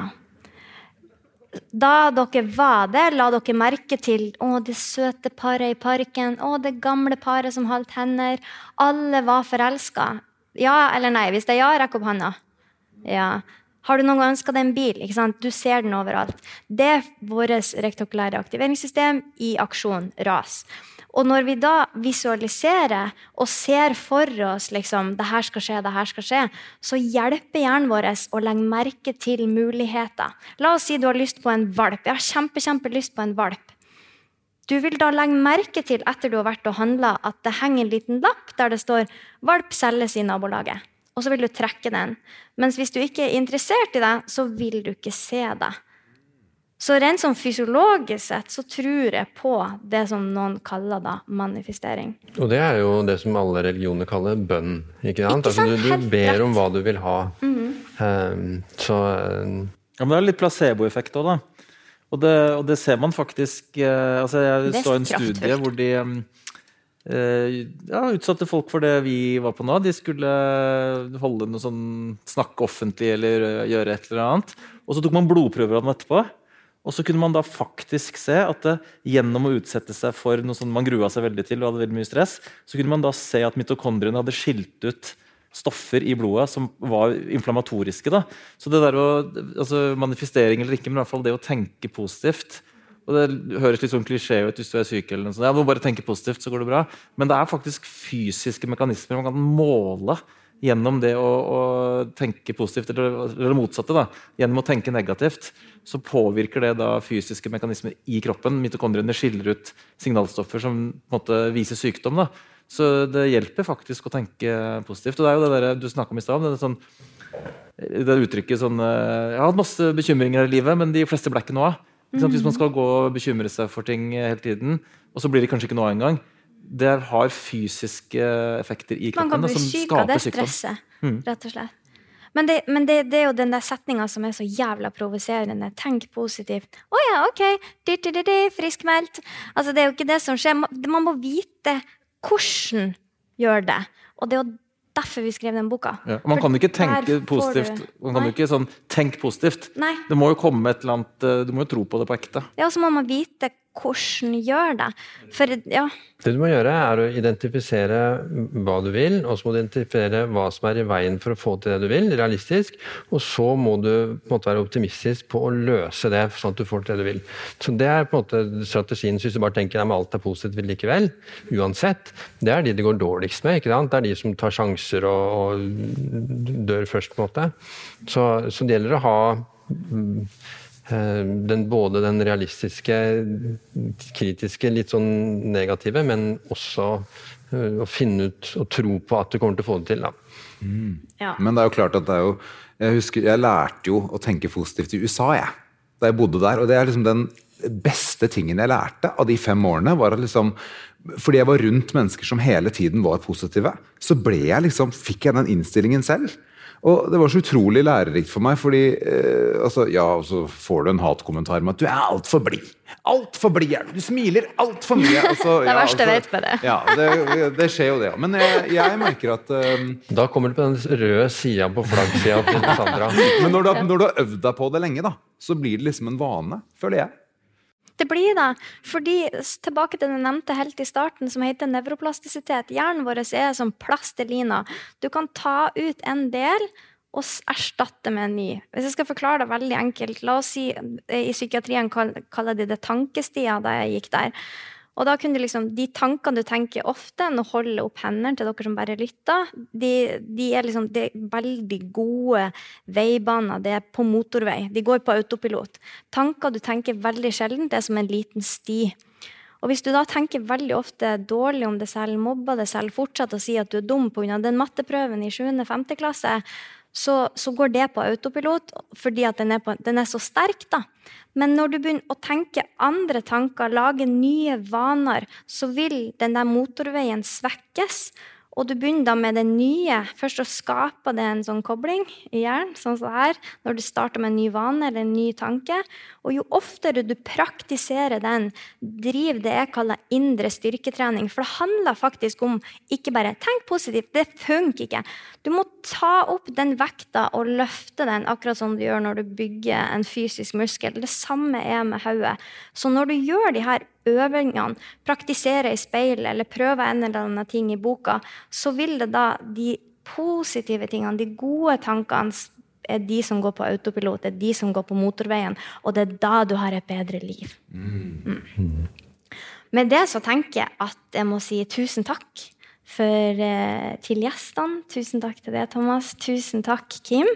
Speaker 6: Da dere var der, la dere merke til det søte paret i parken, det gamle paret som holdt hender, alle var forelsket. Ja eller nei? Hvis det er ja, rekk opp hånda. Ja. Har du noen gang ønsket deg en bil? Ikke sant? Du ser den overalt. Det er vårt rektikulære aktiveringssystem i aksjon, ras. Og når vi da visualiserer og ser for oss liksom, det her skal skje, så hjelper hjernen vår å legge merke til muligheter. La oss si du har lyst på en valp. Jeg har kjempelyst på en valp. Du vil da legge merke til, etter du har vært og handlet, at det henger en liten lapp der det står «Valp selges i nabolaget». Og så vil du trekke den. Mens hvis du ikke er interessert i det, så vil du ikke se det. Så rent som fysiologisk sett, så tror jeg på det som noen kaller da manifestering.
Speaker 5: Og det er jo det som alle religioner kaller bønn, ikke sant? Altså, du ber om hva du vil ha.
Speaker 7: Ja, men det er litt placeboeffekt også da. Og det ser man faktisk, jeg så en studie hvor de utsatte folk for det vi var på nå. De skulle holde noe sånn, snakke offentlig eller gjøre et eller annet. Og så tok man blodprøver av dem etterpå. Og så kunne man da faktisk se at gjennom å utsette seg for noe som man grua seg veldig til og hadde veldig mye stress, så kunne man da se at mitokondriene hadde skilt ut stoffer i blodet som var inflammatoriske. Da. Så det der manifestering eller ikke, men i hvert fall det å tenke positivt. Og det høres litt sånn klisjé ut hvis du er syk eller noe sånt. Ja, du må bare tenke positivt, så går det bra. Men det er faktisk fysiske mekanismer man kan måle gjennom det å tenke positivt, eller det motsatte da, gjennom å tenke negativt, så påvirker det da fysiske mekanismer i kroppen. Mitokondriene skiller ut signalstoffer som på en måte viser sykdom. Da. Så det hjelper faktisk å tenke positivt. Og det er jo det der du snakket om i stedet, det uttrykket sånn, jeg har hatt masse bekymringer i livet, men de fleste ble ikke noe av. Hvis man skal gå og bekymre seg for ting hele tiden, og så blir det kanskje ikke noe av en gang, det har fysiske effekter i kroppen som skaper sykdom.
Speaker 6: Stresset, rett og slett. Men det er jo den der setningen som er så jævla provoserende. Tenk positivt. Ja, ok, friskmeldt. Altså, det er jo ikke det som skjer. Man må vite hvordan gjør det. Og det er jo derfor vi skrev den boka. Ja,
Speaker 7: man kan ikke tenke positivt. Man kan jo ikke sånn, tenk positivt.
Speaker 6: Nei.
Speaker 7: Det må jo komme et eller annet, du må jo tro på det på ekte.
Speaker 6: Ja, så må man vite hvordan gjør det. For, ja.
Speaker 5: Det du må gjøre er å identifisere hva du vil, og så må du identifisere hva som er i veien for å få til det du vil, realistisk, og så må du på en måte være optimistisk på å løse det, sånn at du får til det du vil. Så det er på en måte strategien, hvis du bare tenker at alt er positivt likevel, uansett, det er de går dårligst med, ikke sant? Det er de som tar sjanser og dør først på en måte. Så det gjelder å ha både den realistiske, kritiske, litt sånn negative, men også å finne ut og tro på at du kommer til å få det til. Da.
Speaker 10: Ja. Men det er jo klart at jeg lærte jo å tenke positivt i USA, da jeg bodde der, og det er liksom den beste tingen jeg lærte av de 5 årene, var at liksom, fordi jeg var rundt mennesker som hele tiden var positive, så fikk jeg den innstillingen selv. Og det var så utrolig lærerikt for meg, fordi så får du en hatkommentar med at du er alt for blid. Alt for blid er du. Du smiler alt for mye.
Speaker 6: Det er verst jeg vet med det.
Speaker 10: Ja, det skjer jo det. Men jeg merker at
Speaker 5: da kommer du på den røde siden på flaggsiden til Sandra.
Speaker 10: Men når du har øvd deg på det lenge, da, så blir det liksom en vane, føler jeg.
Speaker 6: Det blir det, fordi tilbake til det nevnte helt i starten som heter nevroplastisitet. Hjernen vår er som plastelina. Du kan ta ut en del, erstatte med en ny. Hvis jeg skal forklare det veldig enkelt, la oss si, i psykiatrien kaller de det tankestia da jeg gikk der. Og da kunne de tankene du tenker ofte, nå holder opp hendene til dere som bare lytter, de er veldig gode veibaner, det på motorvei, de går på autopilot. Tanker du tenker veldig sjelden, det er som en liten sti. Og hvis du da tenker veldig ofte dårlig om deg selv, mobber deg selv, fortsetter å si at du er dum på grunn av den matteprøven i 7.-5. klasse, så går det på autopilot, fordi at den er så sterk da. Men når du begynner å tenke andre tanker, lage nye vaner, så vil den der motorveien svekkes, og du begynner da med det nye. Først å skape det en sånn kobling i hjernen, sånn som her, når du starter med en ny vane eller en ny tanke. Og jo oftere du praktiserer den, driv det jeg kaller indre styrketrening. For det handler faktisk om ikke bare tenk positivt, det funker ikke. Du må ta opp den vekta og løfte den, akkurat som du gjør når du bygger en fysisk muskel. Det samme er med hodet. Så når du gjør de her øvingene, praktiserer i speil eller prøver en eller annen ting i boka, så vil det da de positive tingene, de gode tankene er de som går på autopilot, det er de som går på motorveien, og det er da du har et bedre liv. Med det så tenker jeg at jeg må si tusen takk til gjestene. Tusen takk til deg, Thomas. Tusen takk, Kim.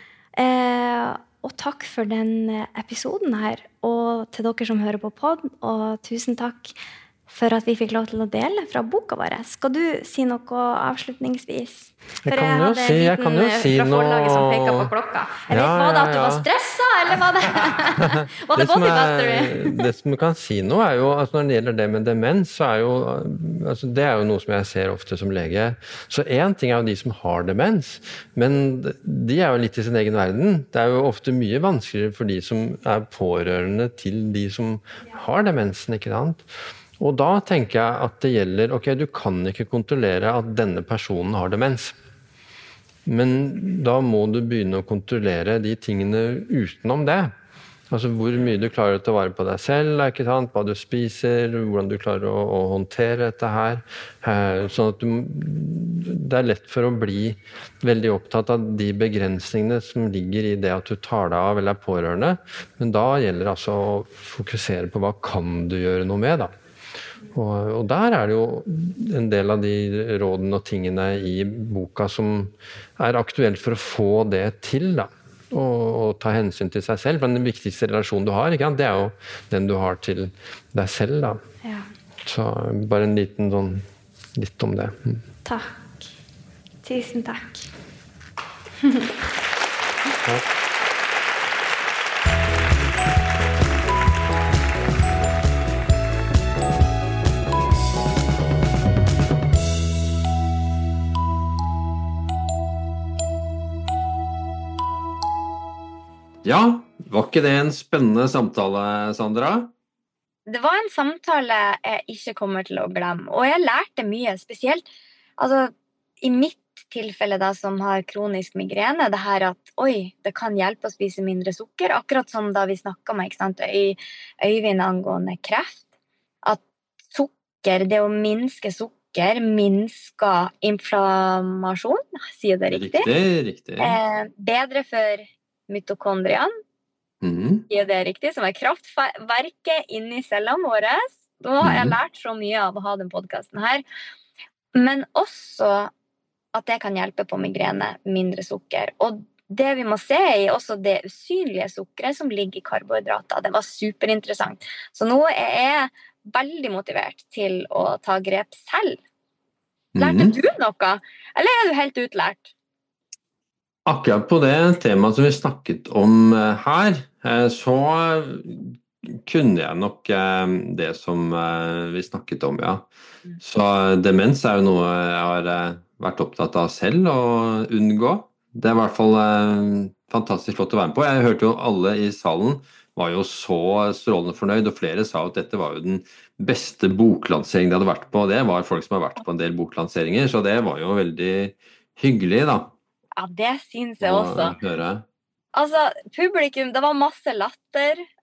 Speaker 6: Og takk for den episoden her, og til dere som hører på podd, og tusen takk for at vi fikk lov til å dele fra boka vår. Skal du si noe avslutningsvis? For jeg hadde en liten fra forlaget som peker på klokka. Var det at du var stresset, eller var det body battery?
Speaker 5: Det som du kan si nå er jo, altså når det gjelder det med demens, så er jo, altså det er jo noe som jeg ser ofte som lege. Så en ting er jo de som har demens, men de er jo litt i sin egen verden. Det er jo ofte mye vanskeligere for de som er pårørende til de som har demensen, ikke sant? Og da tenker jeg at det gjelder, ok, du kan ikke kontrollere at denne personen har demens. Men da må du begynne å kontrollere de tingene utenom det. Altså hvor mye du klarer å ta vare på deg selv, ikke sant? Hva du spiser, hvordan du klarer å håndtere dette her. Sånn at det er lett for å bli veldig opptatt av de begrensningene som ligger i det at du tar deg av eller er pårørende. Men da gjelder det altså å fokusere på hva kan du gjøre noe med da. Og der er det jo en del av de rådene og tingene i boka som er aktuelt for å få det til da, og ta hensyn til seg selv. Men den viktigste relasjonen du har, ikke? Det er jo den du har til deg selv da.
Speaker 6: Ja.
Speaker 5: Så bare en liten sånn, litt om det.
Speaker 6: Takk. Tusen takk.
Speaker 5: Takk. Ja, var ikke det en spennende samtale, Sandra?
Speaker 4: Det var en samtale jeg ikke kommer til å glemme, og jeg lærte mye, spesielt altså, i mitt tilfelle da, som har kronisk migrene, det her at det kan hjelpe å spise mindre sukker, akkurat som da vi snakket med, ikke sant, Øyvind angående kreft, at sukker, det å minske sukker, minsker inflammasjon, sier det riktig?
Speaker 5: Riktig.
Speaker 4: Bedre for mitokondrian, sier det riktig, som er kraftverket inni cellene våre. Nå har jeg lært så mye av å ha den podcasten her. Men også at det kan hjelpe på migrene, mindre sukker. Og det vi må se i også det usynlige sukkeret som ligger i karbohydrater. Det var superinteressant. Så nå er jeg veldig motivert til å ta grep selv. Lærte du noe? Eller er du helt utlært?
Speaker 5: Akkurat på det temaet som vi snakket om her, så kunne jeg nok det som vi snakket om, ja. Så demens er jo noe jeg har vært opptatt av selv å unngå. Det er i hvert fall fantastisk flott å være med på. Jeg hørte jo alle i salen var jo så strålende fornøyd, og flere sa at dette var jo den beste boklanseringen de hadde vært på. Det var folk som har vært på en del boklanseringer, så det var jo veldig hyggelig da.
Speaker 4: Ja, det synes jeg også. Altså, publikum, det var masse latter,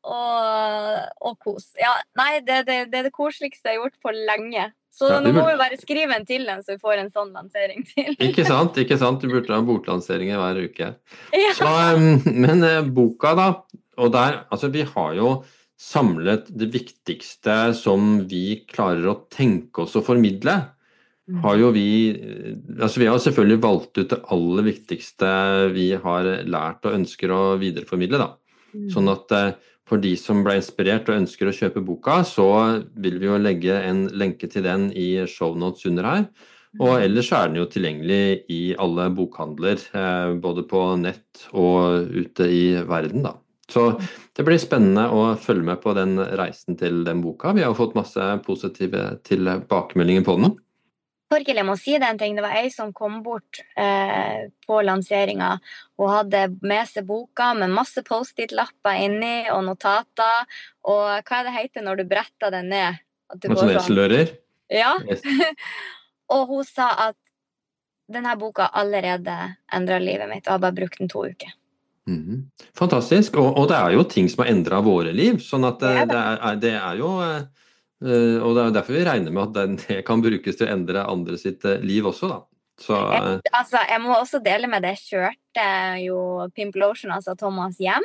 Speaker 4: og kos. Ja, nei, det er det koseligste jeg har gjort på lenge. Så
Speaker 5: Ja,
Speaker 4: nå må vi bare skrive en til den, så vi får en sånn lansering til.
Speaker 5: Ikke sant? Du burde ha boklanseringer hver uke.
Speaker 4: Ja.
Speaker 5: Så, men boka da, og der, altså vi har jo samlet det viktigste som vi klarer å tenke oss å formidle. Har jo vi har selvfølgelig valgt ut det aller viktigste vi har lært og ønsker å videreformidle da. Sånn at for de som ble inspirert og ønsker å kjøpe boka, så vil vi jo legge en lenke til den i shownotes under her. Og ellers er den jo tilgjengelig i alle bokhandler, både på nett og ute i verden da. Så det blir spennende å følge med på den reisen til den boka. Vi har fått masse positive tilbakemeldinger på den.
Speaker 4: Torkild, jeg må si det en ting. Det var jeg som kom bort på lanseringen og hadde med seg boka med masse post-it-lapper inni og notater. Og hva det heter når du bretter den ned?
Speaker 5: Og sånn eselører?
Speaker 4: Ja.
Speaker 5: Yes.
Speaker 4: Og hun sa at denne boka allerede endret livet mitt, og har bare brukt den 2 uker.
Speaker 5: Fantastisk. Og det er jo ting som har endret våre liv, sånn at det er jo... Og det er derfor vi regner med at det kan brukes til å endre andre sitt liv også da. Så,
Speaker 4: jeg må også dele med det. Jeg kjørte jo Pimplotion, altså Thomas hjem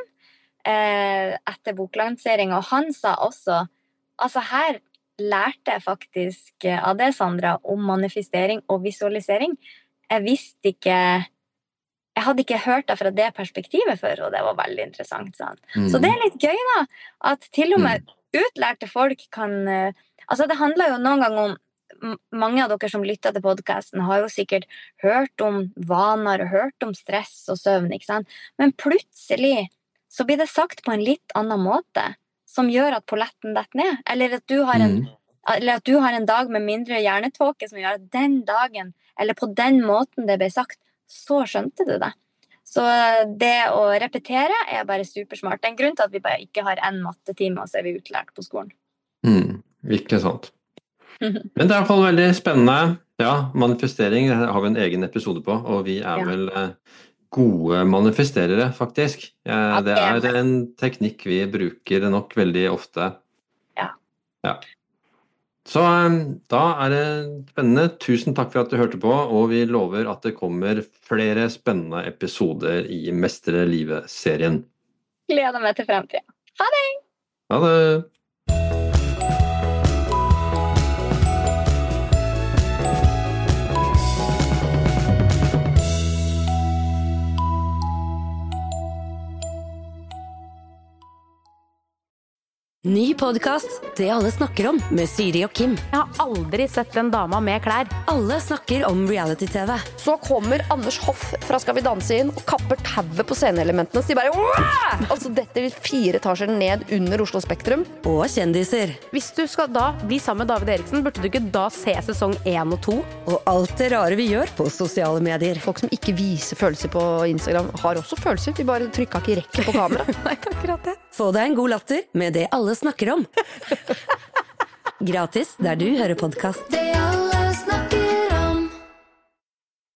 Speaker 4: etter boklansering, og han sa også her lærte jeg faktisk av det, Sandra, om manifestering og visualisering. Jeg hadde ikke hørt det fra det perspektivet før, og det var veldig interessant, sa han. Så det er litt gøy da, at til og med utlærte folk kan... det handler jo noen gang om... Mange av dere som lytter til podcasten har jo sikkert hørt om vaner og hørt om stress og søvn, ikke sant? Men plutselig så blir det sagt på en litt annen måte som gjør at polletten detter ned. Eller at du har en dag med mindre hjernetåke som gjør at den dagen, eller på den måten det ble sagt, så skjønte du det. Så det å repetere er bare supersmart. Det er en grunn til at vi bare ikke har en mattetime, og så er vi utlært på skolen.
Speaker 5: Ikke sant. Men det er i hvert fall veldig spennende. Ja, manifestering har vi en egen episode på, og vi er vel gode manifesterere, faktisk. Det er en teknikk vi bruker nok veldig ofte. Ja. Så da er det spennende. Tusen takk for at du hørte på, og vi lover at det kommer flere spennende episoder i Mestre Livet-serien.
Speaker 4: Gleder meg til fremtiden. Ha det!
Speaker 5: Ha det!
Speaker 11: Ny podcast, Det alle snakker om, med Siri og Kim.
Speaker 8: Jeg har aldri sett en dama med klær.
Speaker 11: Alle snakker om reality-TV.
Speaker 9: Så kommer Anders Hoff fra Skal vi danse inn og kapper tauet på sceneelementene. Så de bare, Wah! Altså dette vil 4 etasjer ned under Oslo Spektrum.
Speaker 11: Og kjendiser.
Speaker 8: Hvis du skal da bli sammen med David Eriksen, burde du ikke da se sesong 1 og 2?
Speaker 11: Og alt det rare vi gjør på sosiale medier.
Speaker 9: Folk som ikke viser følelser på Instagram har også følelser. De bare trykket ikke rekke på kamera.
Speaker 8: Nei, akkurat det.
Speaker 11: Få deg en god latter med Det alle snakker om. Gratis der du hører podcast.